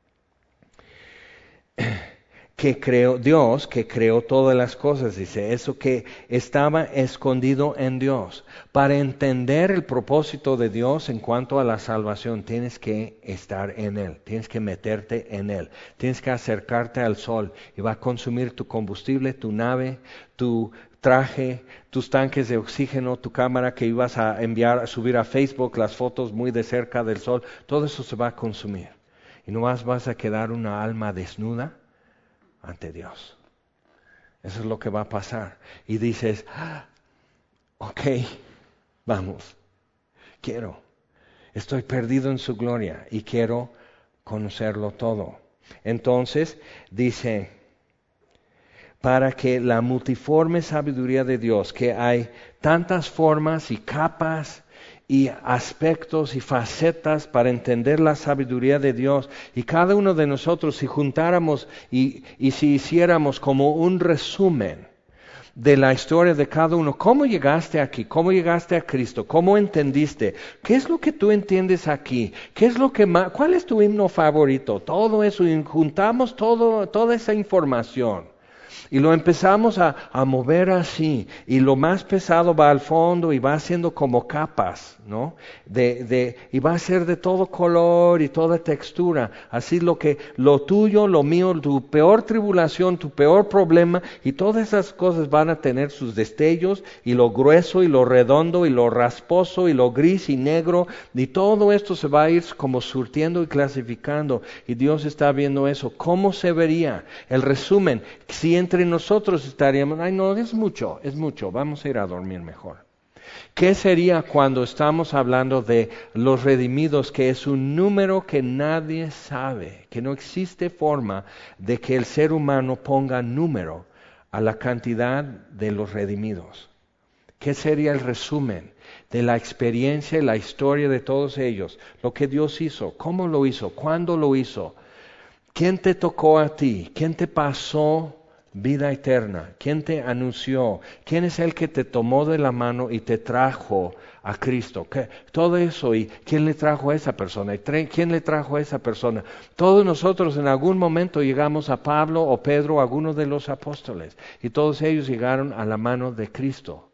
Que creó Dios, que creó todas las cosas, dice, eso que estaba escondido en Dios. Para entender el propósito de Dios en cuanto a la salvación, tienes que estar en Él, tienes que meterte en Él, tienes que acercarte al sol y va a consumir tu combustible, tu nave, tu traje, tus tanques de oxígeno, tu cámara que ibas a enviar, a subir a Facebook, las fotos muy de cerca del sol, todo eso se va a consumir. Y no vas, vas a quedar una alma desnuda ante Dios. Eso es lo que va a pasar. Y dices, ah, ok, vamos, quiero, estoy perdido en su gloria y quiero conocerlo todo. Entonces dice, para que la multiforme sabiduría de Dios, que hay tantas formas y capas y aspectos y facetas para entender la sabiduría de Dios, y cada uno de nosotros si juntáramos y, y si hiciéramos como un resumen de la historia de cada uno, ¿cómo llegaste aquí? ¿Cómo llegaste a Cristo? ¿Cómo entendiste? ¿Qué es lo que tú entiendes aquí? ¿Qué es lo que más, cuál es tu himno favorito? Todo eso, y juntamos todo, toda esa información. Y lo empezamos a, a mover así, y lo más pesado va al fondo y va haciendo como capas, ¿no? De, de, y va a ser de todo color y toda textura. Así lo que, lo tuyo, lo mío, tu peor tribulación, tu peor problema, y todas esas cosas van a tener sus destellos, y lo grueso y lo redondo y lo rasposo y lo gris y negro, y todo esto se va a ir como surtiendo y clasificando. Y Dios está viendo eso. ¿Cómo se vería? El resumen, si entre nosotros estaríamos, ay no, es mucho, es mucho, vamos a ir a dormir mejor. ¿Qué sería cuando estamos hablando de los redimidos, que es un número que nadie sabe, que no existe forma de que el ser humano ponga número a la cantidad de los redimidos? ¿Qué sería el resumen de la experiencia y la historia de todos ellos? Lo que Dios hizo, cómo lo hizo, cuándo lo hizo, quién te tocó a ti, quién te pasó vida eterna, ¿quién te anunció? ¿Quién es el que te tomó de la mano y te trajo a Cristo? ¿Qué? Todo eso, ¿y quién le trajo a esa persona? ¿Y quién le trajo a esa persona? Todos nosotros en algún momento llegamos a Pablo o Pedro o alguno de los apóstoles, y todos ellos llegaron a la mano de Cristo,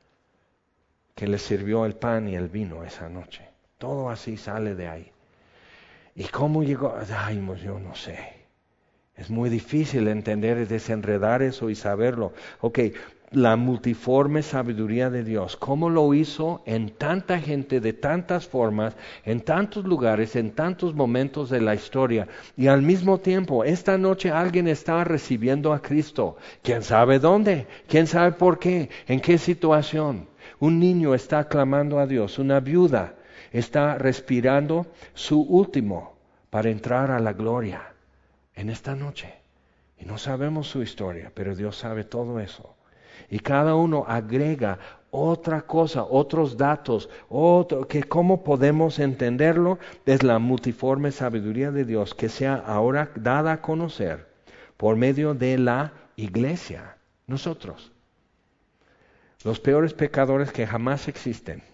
que les sirvió el pan y el vino esa noche. Todo así sale de ahí. ¿Y cómo llegó? Ay, yo no sé. Es muy difícil entender, desenredar eso y saberlo. Ok, la multiforme sabiduría de Dios. ¿Cómo lo hizo en tanta gente, de tantas formas, en tantos lugares, en tantos momentos de la historia? Y al mismo tiempo, esta noche alguien está recibiendo a Cristo. ¿Quién sabe dónde? ¿Quién sabe por qué? ¿En qué situación? Un niño está clamando a Dios. Una viuda está respirando su último para entrar a la gloria en esta noche. Y no sabemos su historia, pero Dios sabe todo eso. Y cada uno agrega otra cosa, otros datos, otro, que cómo podemos entenderlo, es la multiforme sabiduría de Dios que sea ahora dada a conocer por medio de la iglesia, nosotros, los peores pecadores que jamás existen.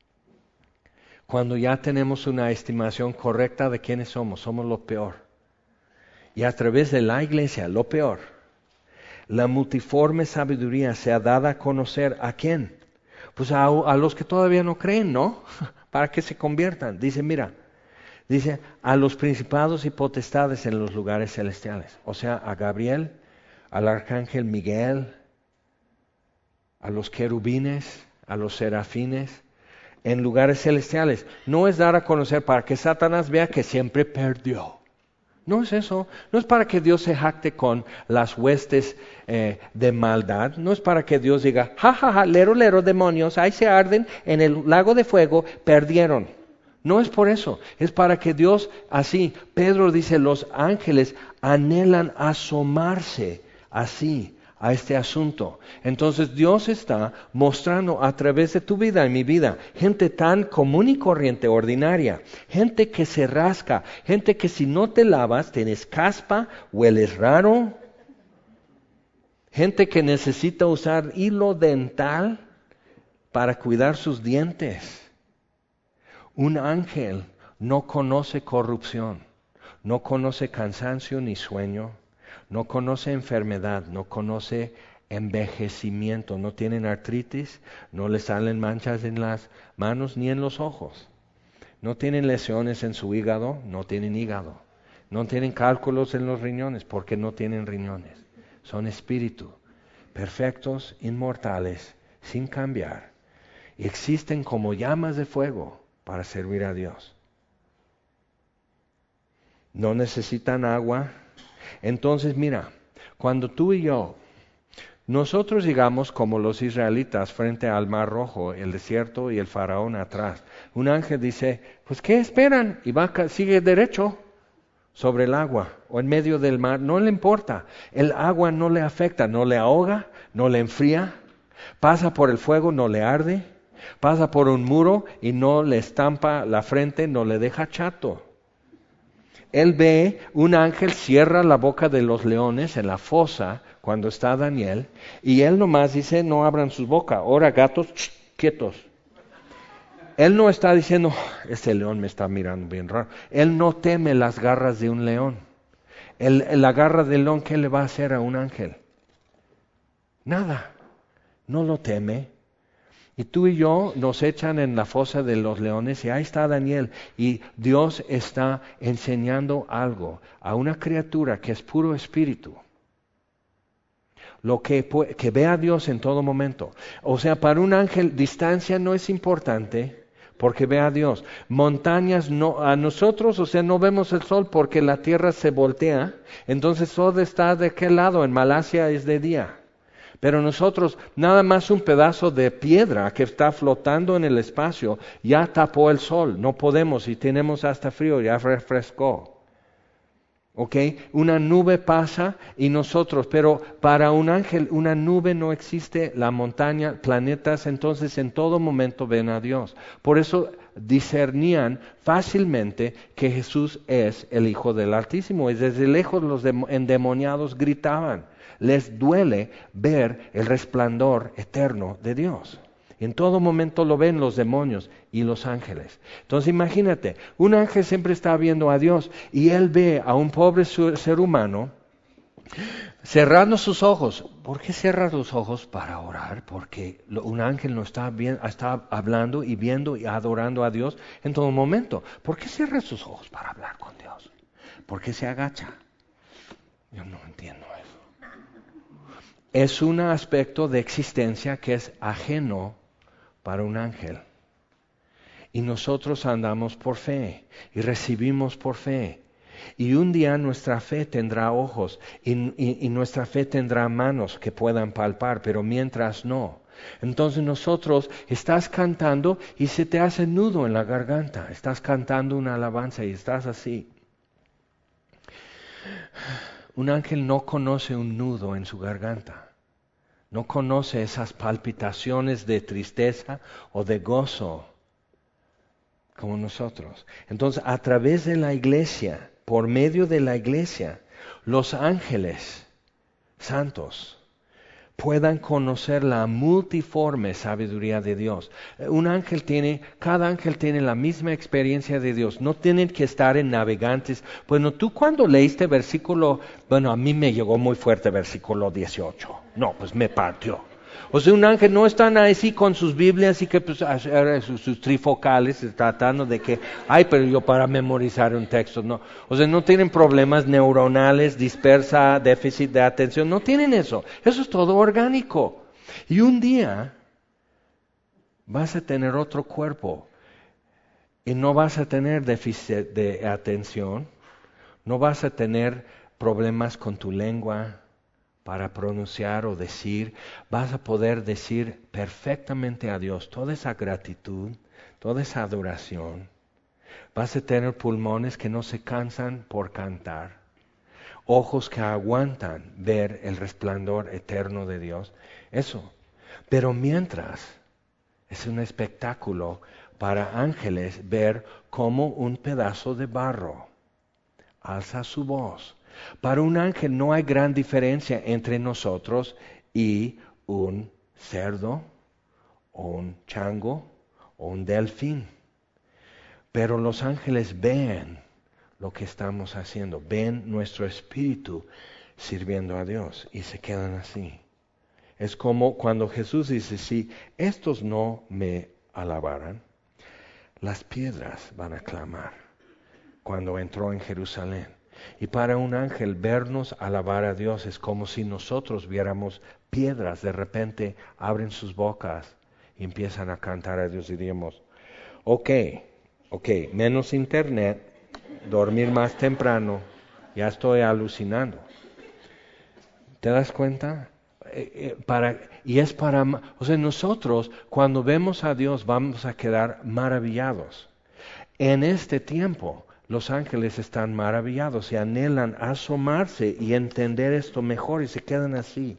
Cuando ya tenemos una estimación correcta de quiénes somos, somos lo peor. Y a través de la iglesia, lo peor, la multiforme sabiduría sea dada a conocer ¿a quién? Pues a, a los que todavía no creen, ¿no? Para que se conviertan. Dice, mira, dice, a los principados y potestades en los lugares celestiales. O sea, a Gabriel, al arcángel Miguel, a los querubines, a los serafines, en lugares celestiales. No es dar a conocer para que Satanás vea que siempre perdió. No es eso. No es para que Dios se jacte con las huestes eh, de maldad. No es para que Dios diga, ja, ja, ja, lero, lero, demonios, ahí se arden en el lago de fuego, perdieron. No es por eso. Es para que Dios, así, Pedro dice, los ángeles anhelan asomarse así a este asunto. Entonces Dios está mostrando a través de tu vida y mi vida, gente tan común y corriente, ordinaria, gente que se rasca, gente que si no te lavas tienes caspa, hueles raro, gente que necesita usar hilo dental para cuidar sus dientes. Un ángel no conoce corrupción, no conoce cansancio ni sueño, no conoce enfermedad, no conoce envejecimiento, no tienen artritis, no les salen manchas en las manos ni en los ojos, no tienen lesiones en su hígado, no tienen hígado, no tienen cálculos en los riñones porque no tienen riñones, son espíritu, perfectos, inmortales, sin cambiar, y existen como llamas de fuego para servir a Dios. No necesitan agua. Entonces mira, cuando tú y yo, nosotros llegamos como los israelitas frente al Mar Rojo, el desierto y el faraón atrás, un ángel dice, pues ¿qué esperan? Y va, sigue derecho sobre el agua o en medio del mar, no le importa, el agua no le afecta, no le ahoga, no le enfría, pasa por el fuego, no le arde, pasa por un muro y no le estampa la frente, no le deja chato. Él ve un ángel cierra la boca de los leones en la fosa cuando está Daniel y él nomás dice no abran sus bocas, ahora gatos, ch, quietos. Él no está diciendo, este león me está mirando bien raro. Él no teme las garras de un león. El, la garra del león, ¿qué le va a hacer a un ángel? Nada, no lo teme. Y tú y yo nos echan en la fosa de los leones y ahí está Daniel. Y Dios está enseñando algo a una criatura que es puro espíritu. Lo que, que ve a Dios en todo momento. O sea, para un ángel distancia no es importante porque ve a Dios. Montañas no, a nosotros, o sea, no vemos el sol porque la tierra se voltea. Entonces el sol está de qué lado, en Malasia es de día. Pero nosotros, nada más un pedazo de piedra que está flotando en el espacio, ya tapó el sol. No podemos y tenemos hasta frío, ya refrescó. ¿Ok? Una nube pasa y nosotros, pero para un ángel, una nube no existe, la montaña, planetas, entonces en todo momento ven a Dios. Por eso discernían fácilmente que Jesús es el Hijo del Altísimo. Y desde lejos los endemoniados gritaban. Les duele ver el resplandor eterno de Dios. En todo momento lo ven los demonios y los ángeles. Entonces imagínate, un ángel siempre está viendo a Dios y él ve a un pobre ser humano cerrando sus ojos. ¿Por qué cierra los ojos? Para orar, porque un ángel no está, bien, está hablando y viendo y adorando a Dios en todo momento. ¿Por qué cierra sus ojos? Para hablar con Dios. ¿Por qué se agacha? Yo no entiendo eso. Es un aspecto de existencia que es ajeno para un ángel. Y nosotros andamos por fe y recibimos por fe. Y un día nuestra fe tendrá ojos y, y, y nuestra fe tendrá manos que puedan palpar, pero mientras no. Entonces nosotros estás cantando y se te hace nudo en la garganta. Estás cantando una alabanza y estás así. Un ángel no conoce un nudo en su garganta. No conoce esas palpitaciones de tristeza o de gozo como nosotros. Entonces, a través de la iglesia, por medio de la iglesia, los ángeles santos puedan conocer la multiforme sabiduría de Dios. Un ángel tiene, cada ángel tiene la misma experiencia de Dios. No tienen que estar en navegantes. Bueno, tú cuando leíste versículo, bueno, a mí me llegó muy fuerte versículo dieciocho. No, pues me partió. O sea, un ángel no están así con sus Biblias y que pues sus, sus trifocales tratando de que, ay, pero yo para memorizar un texto, no. O sea, no tienen problemas neuronales, dispersa, déficit de atención, no tienen eso. Eso es todo orgánico. Y un día vas a tener otro cuerpo y no vas a tener déficit de atención, no vas a tener problemas con tu lengua para pronunciar o decir, vas a poder decir perfectamente a Dios toda esa gratitud, toda esa adoración. Vas a tener pulmones que no se cansan por cantar, ojos que aguantan ver el resplandor eterno de Dios. Eso. Pero mientras, es un espectáculo para ángeles ver cómo un pedazo de barro alza su voz. Para un ángel no hay gran diferencia entre nosotros y un cerdo, o un chango, o un delfín. Pero los ángeles ven lo que estamos haciendo, ven nuestro espíritu sirviendo a Dios y se quedan así. Es como cuando Jesús dice, si estos no me alabaran, las piedras van a clamar cuando entró en Jerusalén. Y para un ángel vernos alabar a Dios es como si nosotros viéramos piedras, de repente abren sus bocas y empiezan a cantar a Dios y diríamos, ok, ok, menos internet, dormir más temprano, ya estoy alucinando. ¿Te das cuenta? Eh, eh, para, y es para, o sea, nosotros cuando vemos a Dios vamos a quedar maravillados. En este tiempo, los ángeles están maravillados y anhelan asomarse y entender esto mejor y se quedan así.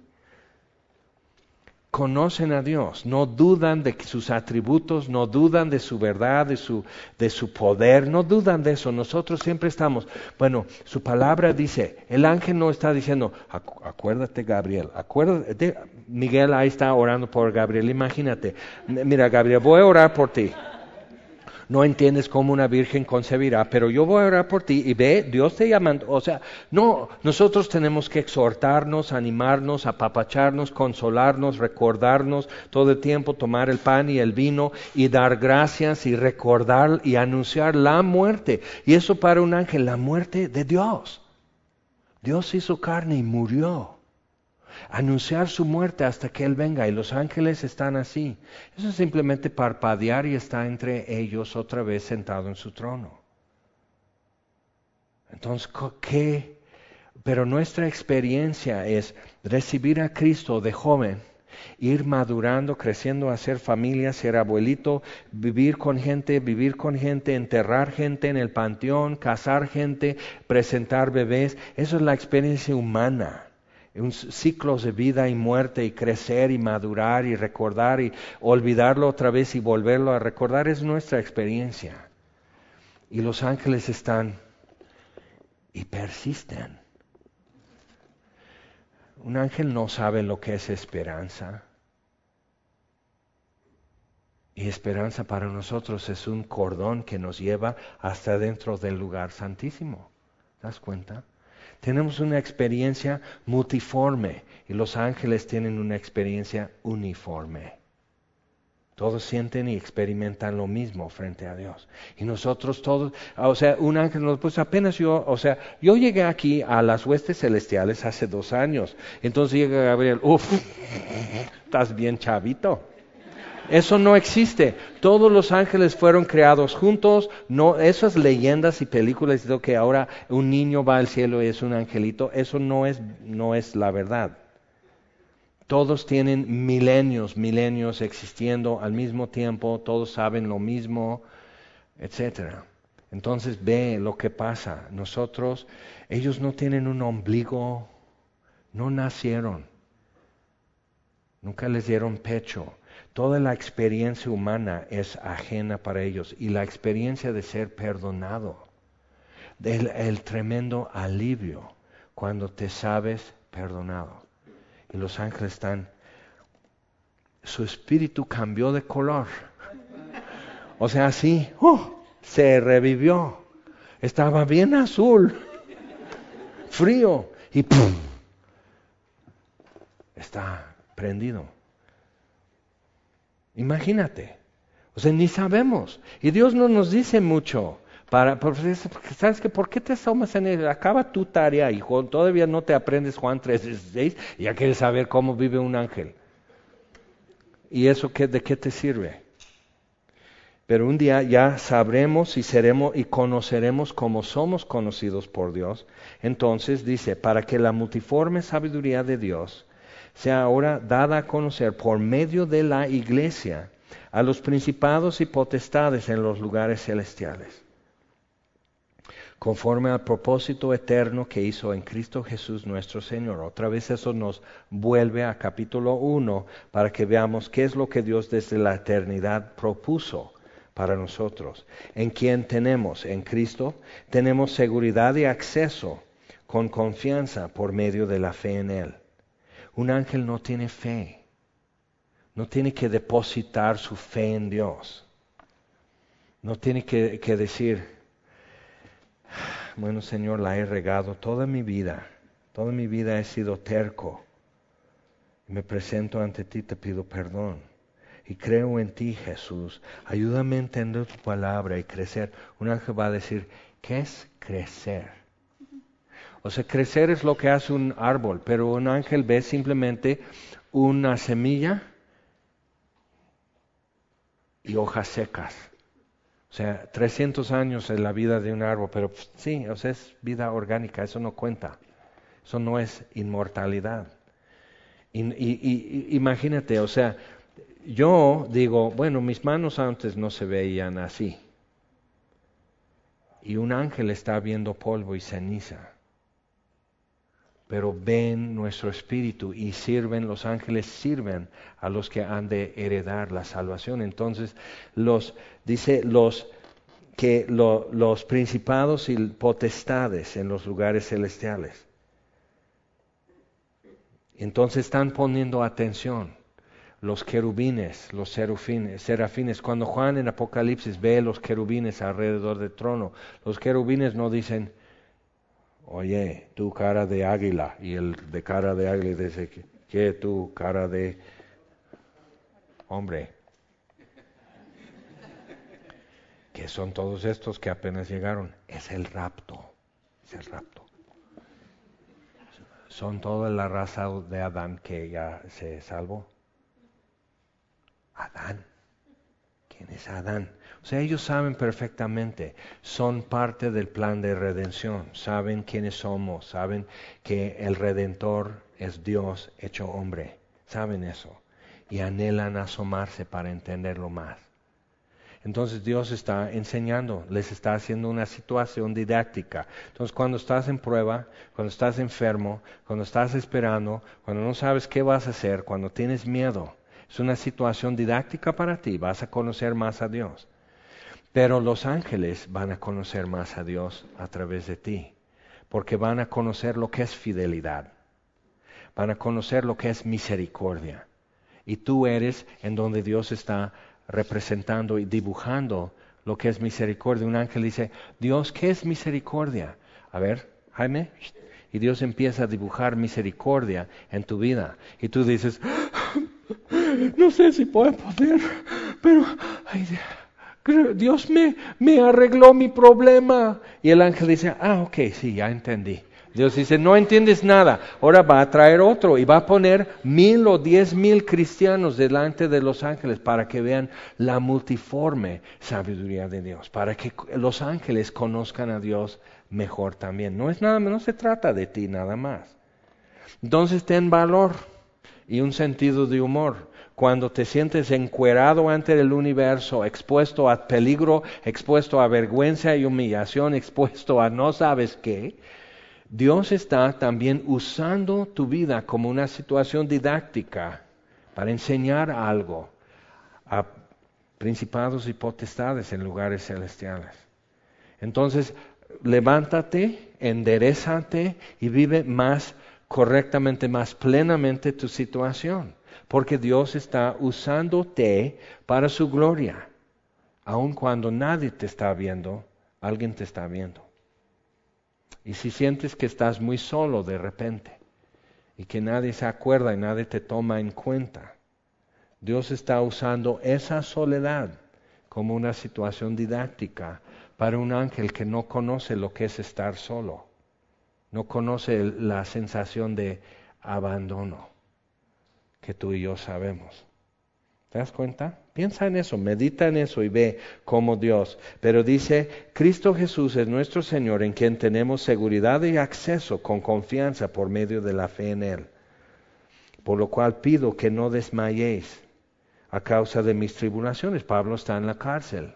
Conocen a Dios, no dudan de sus atributos, no dudan de su verdad, de su, de su poder, no dudan de eso. Nosotros siempre estamos, bueno, su palabra dice, el ángel no está diciendo, acuérdate Gabriel, acuérdate, Miguel ahí está orando por Gabriel, imagínate, mira Gabriel, voy a orar por ti. No entiendes cómo una virgen concebirá, pero yo voy a orar por ti y ve, Dios te llama. O sea, no, nosotros tenemos que exhortarnos, animarnos, apapacharnos, consolarnos, recordarnos todo el tiempo, tomar el pan y el vino y dar gracias y recordar y anunciar la muerte. Y eso para un ángel, la muerte de Dios. Dios hizo carne y murió. Anunciar su muerte hasta que Él venga y los ángeles están así. Eso es simplemente parpadear y está entre ellos otra vez sentado en su trono. Entonces, ¿qué? Pero nuestra experiencia es recibir a Cristo de joven, ir madurando, creciendo, hacer familia, ser abuelito, vivir con gente, vivir con gente, enterrar gente en el panteón, casar gente, presentar bebés. Eso es la experiencia humana. Un ciclos de vida y muerte y crecer y madurar y recordar y olvidarlo otra vez y volverlo a recordar es nuestra experiencia. Y los ángeles están y persisten. Un ángel no sabe lo que es esperanza. Y esperanza para nosotros es un cordón que nos lleva hasta dentro del lugar santísimo. ¿Te das cuenta? Tenemos una experiencia multiforme y los ángeles tienen una experiencia uniforme. Todos sienten y experimentan lo mismo frente a Dios. Y nosotros todos, o sea, un ángel nos pues apenas yo, o sea, yo llegué aquí a las huestes celestiales hace dos años. Entonces llega Gabriel, uff, estás bien chavito. Eso no existe. Todos los ángeles fueron creados juntos. No, esas leyendas y películas de que ahora un niño va al cielo y es un angelito, eso no es, no es la verdad. Todos tienen milenios, milenios existiendo al mismo tiempo, todos saben lo mismo, etcétera. Entonces ve lo que pasa. Nosotros, ellos no tienen un ombligo, no nacieron, nunca les dieron pecho. Toda la experiencia humana es ajena para ellos y la experiencia de ser perdonado, el, el tremendo alivio cuando te sabes perdonado. Y los ángeles están, su espíritu cambió de color. O sea, así, uh, se revivió. Estaba bien azul, frío y ¡pum! Está prendido. Imagínate, o sea, ni sabemos. Y Dios no nos dice mucho. Para, ¿sabes qué? ¿Por qué te asomas en él? Acaba tu tarea, hijo. Todavía no te aprendes Juan tres dieciséis y ya quieres saber cómo vive un ángel. ¿Y eso qué, de qué te sirve? Pero un día ya sabremos y seremos y conoceremos como somos conocidos por Dios. Entonces dice, para que la multiforme sabiduría de Dios sea ahora dada a conocer por medio de la iglesia a los principados y potestades en los lugares celestiales, conforme al propósito eterno que hizo en Cristo Jesús nuestro Señor. Otra vez eso nos vuelve a capítulo uno para que veamos qué es lo que Dios desde la eternidad propuso para nosotros. En quien tenemos, en Cristo, tenemos seguridad y acceso con confianza por medio de la fe en Él. Un ángel no tiene fe, no tiene que depositar su fe en Dios, no tiene que, que decir, bueno Señor, la he regado toda mi vida, toda mi vida he sido terco, me presento ante ti, te pido perdón. Y creo en ti, Jesús. Ayúdame a entender tu palabra y crecer. Un ángel va a decir, ¿qué es crecer? O sea, crecer es lo que hace un árbol, pero un ángel ve simplemente una semilla y hojas secas. O sea, trescientos años en la vida de un árbol, pero pff, sí, o sea, es vida orgánica, eso no cuenta. Eso no es inmortalidad. Y, y, y, imagínate, o sea, yo digo, bueno, mis manos antes no se veían así. Y un ángel está viendo polvo y ceniza. Pero ven nuestro espíritu y sirven, los ángeles sirven a los que han de heredar la salvación. Entonces, los, dice, los que lo, los principados y potestades en los lugares celestiales. Entonces están poniendo atención. Los querubines, los serafines, serafines. Cuando Juan en Apocalipsis ve los querubines alrededor del trono, los querubines no dicen, oye, tu cara de águila, y el de cara de águila dice, ¿qué tu cara de hombre? ¿Qué son todos estos que apenas llegaron? Es el rapto, es el rapto. Son toda la raza de Adán que ya se salvó. Adán. ¿Quién es Adán? O sea, ellos saben perfectamente, son parte del plan de redención, saben quiénes somos, saben que el Redentor es Dios hecho hombre, saben eso y anhelan asomarse para entenderlo más. Entonces Dios está enseñando, les está haciendo una situación didáctica. Entonces cuando estás en prueba, cuando estás enfermo, cuando estás esperando, cuando no sabes qué vas a hacer, cuando tienes miedo, es una situación didáctica para ti, vas a conocer más a Dios. Pero los ángeles van a conocer más a Dios a través de ti, porque van a conocer lo que es fidelidad, van a conocer lo que es misericordia. Y tú eres en donde Dios está representando y dibujando lo que es misericordia. Un ángel dice, Dios, ¿qué es misericordia? A ver, Jaime, y Dios empieza a dibujar misericordia en tu vida. Y tú dices, no sé si puedo poder, pero ay, Dios me, me arregló mi problema. Y el ángel dice, ah, ok, sí, ya entendí. Dios dice, no entiendes nada, ahora va a traer otro y va a poner mil o diez mil cristianos delante de los ángeles para que vean la multiforme sabiduría de Dios, para que los ángeles conozcan a Dios mejor también. No es nada, no se trata de ti nada más. Entonces ten valor y un sentido de humor. Cuando te sientes encuerado ante el universo, expuesto a peligro, expuesto a vergüenza y humillación, expuesto a no sabes qué, Dios está también usando tu vida como una situación didáctica para enseñar algo a principados y potestades en lugares celestiales. Entonces, levántate, enderézate y vive más correctamente, más plenamente tu situación, porque Dios está usándote para su gloria. Aun cuando nadie te está viendo, alguien te está viendo. Y si sientes que estás muy solo de repente y que nadie se acuerda y nadie te toma en cuenta, Dios está usando esa soledad como una situación didáctica para un ángel que no conoce lo que es estar solo, no conoce la sensación de abandono que tú y yo sabemos. ¿Te das cuenta? Piensa en eso, medita en eso y ve cómo Dios. Pero dice, Cristo Jesús es nuestro Señor en quien tenemos seguridad y acceso con confianza por medio de la fe en Él. Por lo cual pido que no desmayéis a causa de mis tribulaciones. Pablo está en la cárcel.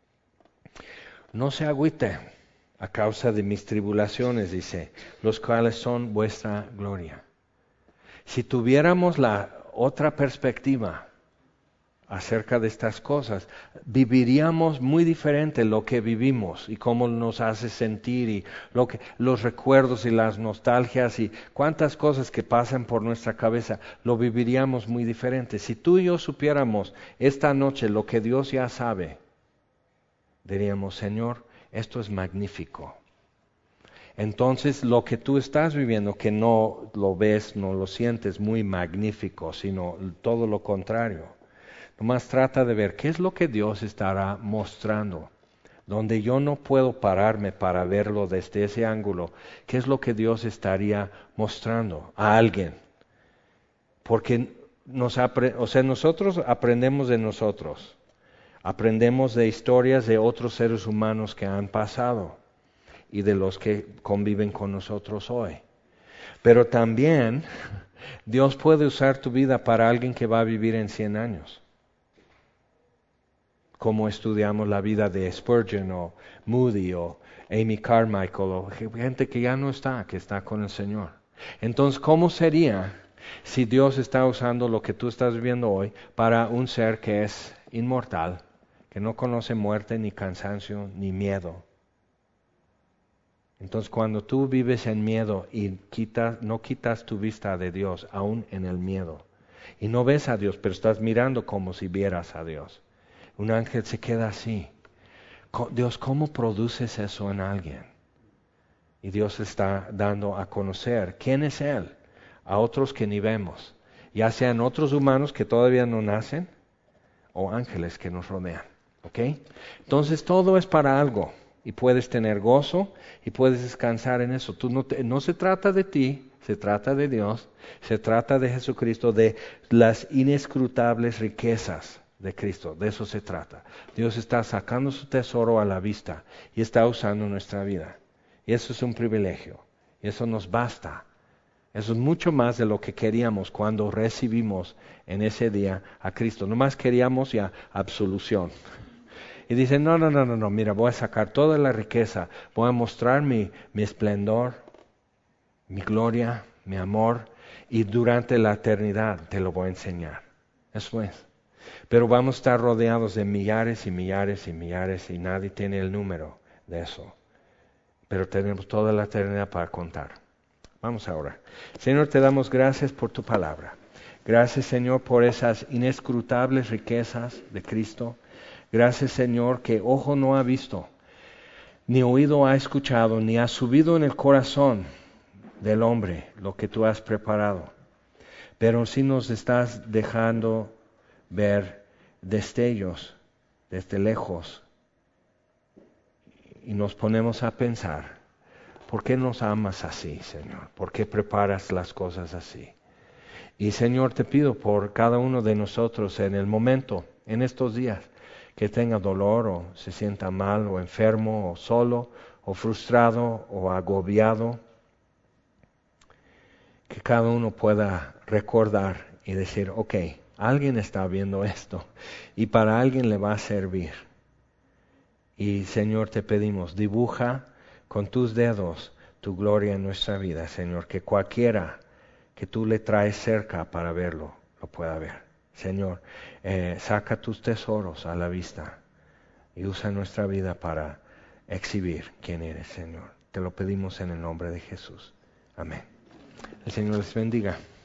No se agüite a causa de mis tribulaciones, dice, los cuales son vuestra gloria. Si tuviéramos la otra perspectiva acerca de estas cosas, viviríamos muy diferente lo que vivimos y cómo nos hace sentir y lo que, los recuerdos y las nostalgias y cuántas cosas que pasan por nuestra cabeza, lo viviríamos muy diferente. Si tú y yo supiéramos esta noche lo que Dios ya sabe, diríamos, Señor, esto es magnífico. Entonces lo que tú estás viviendo, que no lo ves, no lo sientes muy magnífico, sino todo lo contrario. Nomás trata de ver qué es lo que Dios estará mostrando, donde yo no puedo pararme para verlo desde ese ángulo. ¿Qué es lo que Dios estaría mostrando a alguien? Porque nos apre- o sea, nosotros aprendemos de nosotros, aprendemos de historias de otros seres humanos que han pasado y de los que conviven con nosotros hoy. Pero también Dios puede usar tu vida para alguien que va a vivir en cien años. Como estudiamos la vida de Spurgeon o Moody o Amy Carmichael o gente que ya no está, que está con el Señor. Entonces, ¿cómo sería si Dios está usando lo que tú estás viviendo hoy para un ser que es inmortal, que no conoce muerte, ni cansancio, ni miedo? Entonces, cuando tú vives en miedo y quitas, no quitas tu vista de Dios, aún en el miedo, y no ves a Dios, pero estás mirando como si vieras a Dios, un ángel se queda así. Dios, ¿cómo produces eso en alguien? Y Dios está dando a conocer quién es Él a otros que ni vemos, ya sean otros humanos que todavía no nacen o ángeles que nos rodean. ¿Ok? Entonces todo es para algo y puedes tener gozo y puedes descansar en eso. Tú no, te, no se trata de ti, se trata de Dios, se trata de Jesucristo, de las inescrutables riquezas de Cristo, de eso se trata. Dios está sacando su tesoro a la vista y está usando nuestra vida. Y eso es un privilegio, y eso nos basta. Eso es mucho más de lo que queríamos cuando recibimos en ese día a Cristo. Nomás queríamos ya absolución. Y dicen, no, no, no, no, no, mira, voy a sacar toda la riqueza, voy a mostrar mi, mi esplendor, mi gloria, mi amor, y durante la eternidad te lo voy a enseñar. Eso es. Pero vamos a estar rodeados de millares y millares y millares y nadie tiene el número de eso. Pero tenemos toda la eternidad para contar. Vamos ahora. Señor, te damos gracias por tu palabra. Gracias, Señor, por esas inescrutables riquezas de Cristo. Gracias, Señor, que ojo no ha visto, ni oído ha escuchado, ni ha subido en el corazón del hombre lo que tú has preparado. Pero sí nos estás dejando ver destellos desde lejos. Y nos ponemos a pensar, ¿por qué nos amas así, Señor? ¿Por qué preparas las cosas así? Y, Señor, te pido por cada uno de nosotros en el momento, en estos días, que tenga dolor o se sienta mal o enfermo o solo o frustrado o agobiado, que cada uno pueda recordar y decir, ok, alguien está viendo esto y para alguien le va a servir. Y, Señor, te pedimos, dibuja con tus dedos tu gloria en nuestra vida, Señor, que cualquiera que tú le traes cerca para verlo, lo pueda ver. Señor, eh, saca tus tesoros a la vista y usa nuestra vida para exhibir quién eres, Señor. Te lo pedimos en el nombre de Jesús. Amén. El Señor les bendiga.